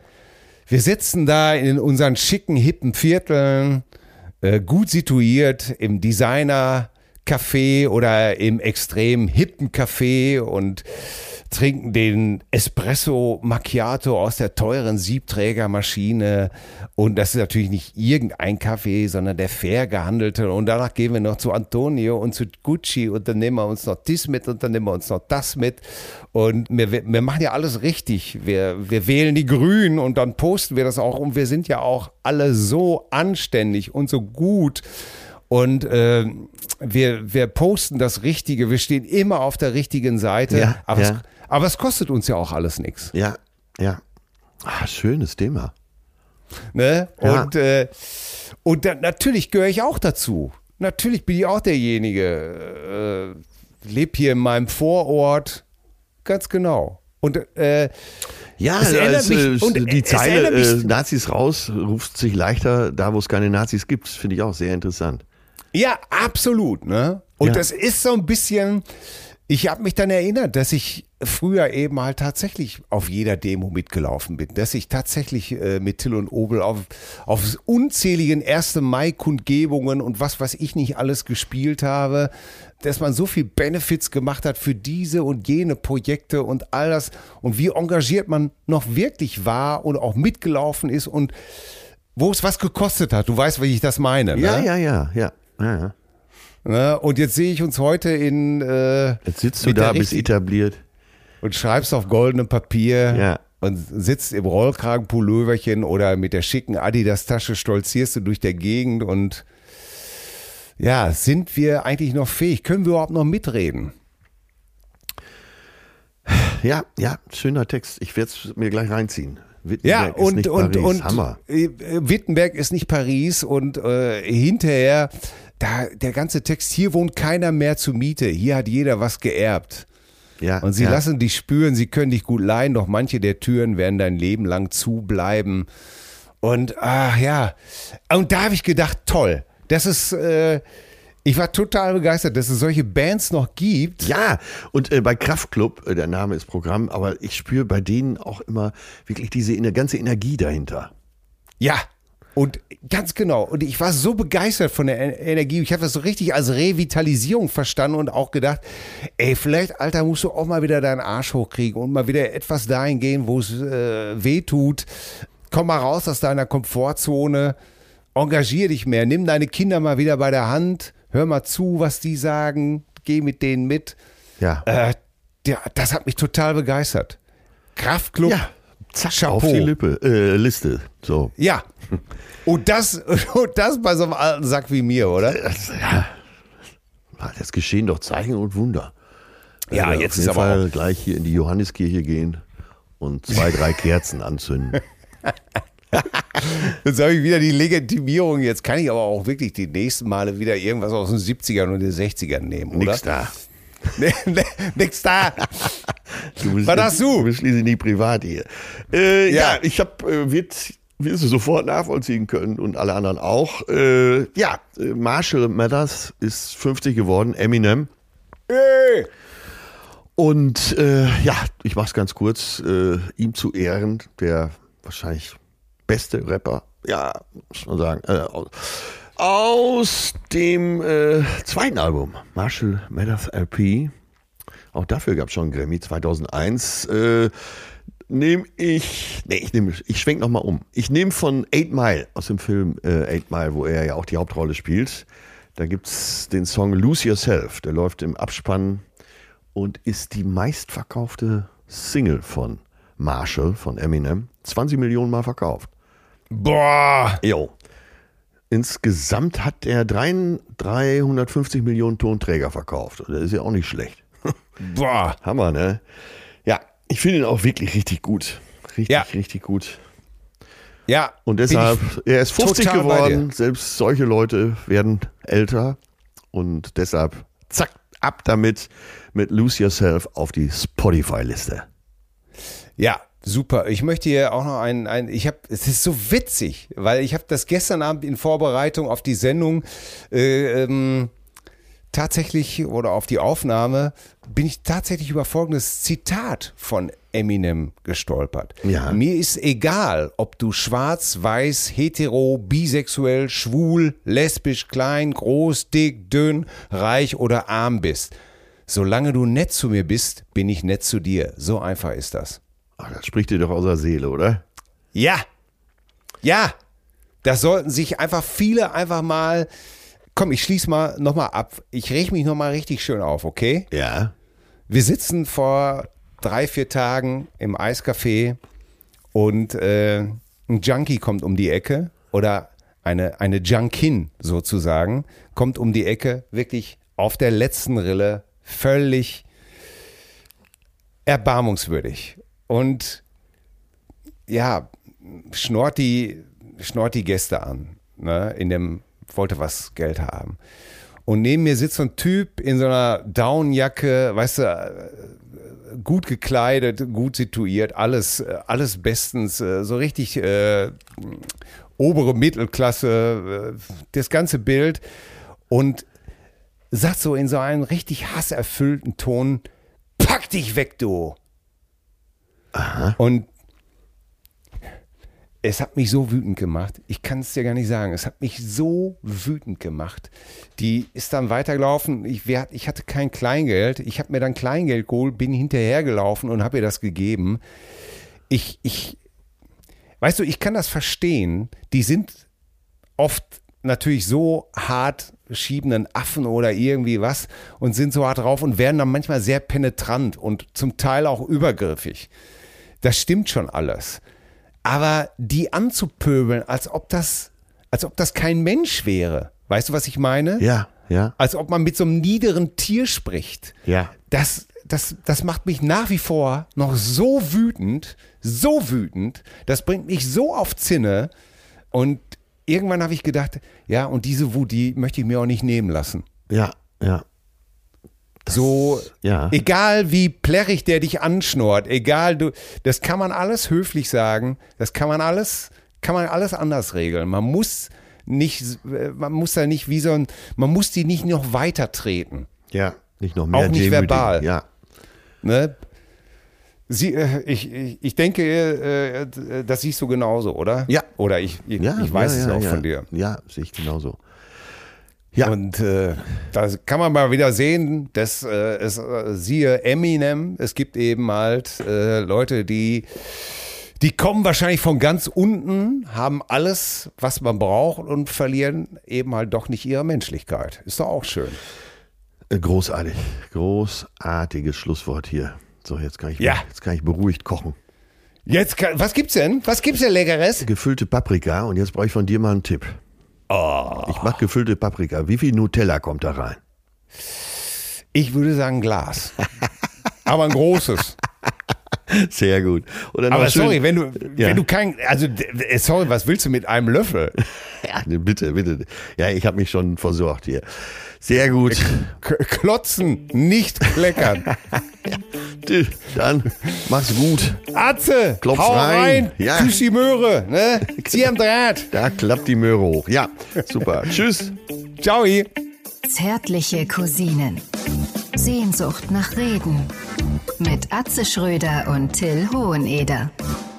Speaker 3: in unseren schicken, hippen Vierteln, gut situiert im Designer-Café oder im extrem hippen Café und trinken den Espresso Macchiato aus der teuren Siebträgermaschine. Und das ist natürlich nicht irgendein Kaffee, sondern der fair gehandelte. Und danach gehen wir noch zu Antonio und zu Gucci und dann nehmen wir uns noch dies mit und dann nehmen wir uns noch das mit. Und wir machen ja alles richtig. Wir wählen die Grünen und dann posten wir das auch. Und wir sind ja auch alle so anständig und so gut. Und wir posten das Richtige. Wir stehen immer auf der richtigen Seite.
Speaker 2: Ja,
Speaker 3: aber es kostet uns ja auch alles nichts.
Speaker 2: Ja, ja. Ah, schönes Thema.
Speaker 3: Ne?
Speaker 2: Ja.
Speaker 3: Und dann, natürlich gehöre ich auch dazu. Natürlich bin ich auch derjenige. Lebe hier in meinem Vorort. Ganz genau. Und
Speaker 2: ja, die Zeile Nazis raus ruft sich leichter da, wo es keine Nazis gibt. Finde ich auch sehr interessant.
Speaker 3: Ja, absolut. Ne? Und das ist so ein bisschen, Ich habe mich dann erinnert, dass ich früher eben halt tatsächlich auf jeder Demo mitgelaufen bin, dass ich tatsächlich mit Till und Obel auf unzähligen 1. Mai-Kundgebungen und was weiß ich nicht alles gespielt habe, dass man so viel Benefits gemacht hat für diese und jene Projekte und all das und wie engagiert man noch wirklich war und auch mitgelaufen ist und wo es was gekostet hat. Du weißt, wie ich das meine. Ne?
Speaker 2: Ja.
Speaker 3: Und jetzt sehe ich uns heute
Speaker 2: jetzt sitzt du da, bist etabliert.
Speaker 3: Und schreibst auf goldenem Papier
Speaker 2: Ja.
Speaker 3: und sitzt im Rollkragenpulloverchen oder mit der schicken Adidas-Tasche stolzierst du durch der Gegend und ja, sind wir eigentlich noch fähig? Können wir überhaupt noch mitreden?
Speaker 2: Ja, schöner Text. Ich werde es mir gleich reinziehen.
Speaker 3: Wittenberg
Speaker 2: ist nicht Paris.
Speaker 3: Hammer. Wittenberg ist nicht Paris und hinterher, der ganze Text, hier wohnt keiner mehr zur Miete, hier hat jeder was geerbt.
Speaker 2: Ja,
Speaker 3: und sie lassen dich spüren, sie können dich gut leihen, doch manche der Türen werden dein Leben lang zubleiben. Und und da habe ich gedacht, toll, das ist... Ich war total begeistert, dass es solche Bands noch gibt.
Speaker 2: Ja, und bei Kraftklub, der Name ist Programm, aber ich spüre bei denen auch immer wirklich diese ganze Energie dahinter.
Speaker 3: Ja, und ganz genau. Und ich war so begeistert von der Energie. Ich habe das so richtig als Revitalisierung verstanden und auch gedacht, ey, vielleicht, Alter, musst du auch mal wieder deinen Arsch hochkriegen und mal wieder etwas dahin gehen, wo es weh tut. Komm mal raus aus deiner Komfortzone, engagier dich mehr, nimm deine Kinder mal wieder bei der Hand. Hör mal zu, was die sagen, geh mit denen mit.
Speaker 2: Ja.
Speaker 3: Das hat mich total begeistert. Kraftklub,
Speaker 2: ja, zack,
Speaker 3: Chapeau.
Speaker 2: auf die Liste. So.
Speaker 3: Ja. Und das bei so einem alten Sack wie mir, oder?
Speaker 2: Das geschehen doch Zeichen und Wunder.
Speaker 3: Ja, jetzt ist aber
Speaker 2: Fall gleich hier in die Johanneskirche gehen und 2, 3 Kerzen anzünden.
Speaker 3: Jetzt habe ich wieder die Legitimierung. Jetzt kann ich aber auch wirklich die nächsten Male wieder irgendwas aus den 70ern und den 60ern nehmen, oder?
Speaker 2: Nix da.
Speaker 3: Nix da.
Speaker 2: Was hast du? Du bist schließlich nicht privat hier. Ja, ich habe, wirst du sofort nachvollziehen können und alle anderen auch. Marshall Mathers ist 50 geworden, Eminem. Und ich mach's ganz kurz, ihm zu Ehren, der wahrscheinlich beste Rapper, ja, muss man sagen, aus dem zweiten Album, Marshall Mathers LP, auch dafür gab es schon einen Grammy, 2001, ich schwenk nochmal um. Ich nehme von 8 Mile, aus dem Film 8 Mile, wo er ja auch die Hauptrolle spielt, da gibt es den Song Lose Yourself, der läuft im Abspann und ist die meistverkaufte Single von Marshall, von Eminem, 20 Millionen Mal verkauft.
Speaker 3: Boah!
Speaker 2: Jo. Insgesamt hat er 350 Millionen Tonträger verkauft. Das ist ja auch nicht schlecht.
Speaker 3: Boah!
Speaker 2: Hammer, ne? Ja, ich finde ihn auch wirklich richtig gut. Richtig gut.
Speaker 3: Ja.
Speaker 2: Und deshalb, er ist 50 geworden. Selbst solche Leute werden älter. Und deshalb, zack, ab damit mit Lose Yourself auf die Spotify-Liste.
Speaker 3: Ja, super. Ich möchte hier auch noch es ist so witzig, weil ich habe das gestern Abend in Vorbereitung auf die Sendung tatsächlich oder auf die Aufnahme bin ich tatsächlich über folgendes Zitat von Eminem gestolpert.
Speaker 2: Ja.
Speaker 3: Mir ist egal, ob du schwarz, weiß, hetero, bisexuell, schwul, lesbisch, klein, groß, dick, dünn, reich oder arm bist. Solange du nett zu mir bist, bin ich nett zu dir. So einfach ist das.
Speaker 2: Das spricht dir doch aus der Seele, oder?
Speaker 3: Ja. Ja. Das sollten sich viele einfach mal... Komm, ich schließe mal nochmal ab. Ich reg mich nochmal richtig schön auf, okay?
Speaker 2: Ja.
Speaker 3: Wir sitzen vor 3-4 Tagen im Eiscafé und ein Junkie kommt um die Ecke oder eine Junkin sozusagen kommt um die Ecke, wirklich auf der letzten Rille, völlig erbarmungswürdig. Und ja, schnort die Gäste an, ne, wollte was Geld haben. Und neben mir sitzt so ein Typ in so einer Downjacke, weißt du, gut gekleidet, gut situiert, alles bestens, so richtig obere Mittelklasse, das ganze Bild. Und sagt so in so einem richtig hasserfüllten Ton, pack dich weg, du.
Speaker 2: Aha.
Speaker 3: Und es hat mich so wütend gemacht. Ich kann es dir gar nicht sagen. Es hat mich so wütend gemacht. Die ist dann weitergelaufen. Ich hatte kein Kleingeld. Ich habe mir dann Kleingeld geholt, bin hinterhergelaufen und habe ihr das gegeben. Weißt du, ich kann das verstehen. Die sind oft natürlich so hart schiebenden Affen oder irgendwie was und sind so hart drauf und werden dann manchmal sehr penetrant und zum Teil auch übergriffig. Das stimmt schon alles. Aber die anzupöbeln, als ob das kein Mensch wäre. Weißt du, was ich meine?
Speaker 2: Ja, ja.
Speaker 3: Als ob man mit so einem niederen Tier spricht.
Speaker 2: Ja.
Speaker 3: Das macht mich nach wie vor noch so wütend. Das bringt mich so auf Zinne. Und irgendwann habe ich gedacht, ja, und diese Wut, die möchte ich mir auch nicht nehmen lassen.
Speaker 2: Ja, ja.
Speaker 3: Egal wie plärrig der dich anschnort, das kann man alles höflich sagen, das kann man alles anders regeln. Man muss die nicht noch weiter treten.
Speaker 2: Ja, nicht noch mehr.
Speaker 3: Auch nicht verbal.
Speaker 2: Ja.
Speaker 3: Ne? Ich denke, das siehst du genauso, oder?
Speaker 2: Ja.
Speaker 3: Oder ich weiß es auch von dir.
Speaker 2: Ja, sehe ich genauso. Ja.
Speaker 3: Und da kann man mal wieder sehen, dass siehe Eminem, es gibt eben halt Leute, die kommen wahrscheinlich von ganz unten, haben alles, was man braucht und verlieren eben halt doch nicht ihre Menschlichkeit. Ist doch auch schön.
Speaker 2: Großartig. Großartiges Schlusswort hier. So, jetzt kann ich beruhigt kochen.
Speaker 3: Was gibt's denn? Was gibt's denn Leckeres?
Speaker 2: Gefüllte Paprika und jetzt brauche ich von dir mal einen Tipp.
Speaker 3: Oh.
Speaker 2: Ich mag gefüllte Paprika. Wie viel Nutella kommt da rein?
Speaker 3: Ich würde sagen Glas. Aber ein großes.
Speaker 2: Sehr gut.
Speaker 3: Aber sorry, wenn du was willst du mit einem Löffel?
Speaker 2: Ja, bitte. Ja, ich habe mich schon versorgt hier. Sehr gut.
Speaker 3: Klotzen, nicht kleckern.
Speaker 2: Dann mach's gut.
Speaker 3: Atze,
Speaker 2: Klopf
Speaker 3: hau
Speaker 2: rein.
Speaker 3: Ja. Küss die Möhre, ne? Zieh am Draht.
Speaker 2: Da klappt die Möhre hoch. Ja, super. Tschüss.
Speaker 3: Ciao.
Speaker 1: Zärtliche Cousinen. Sehnsucht nach Reden. Mit Atze Schröder und Till Hoheneder.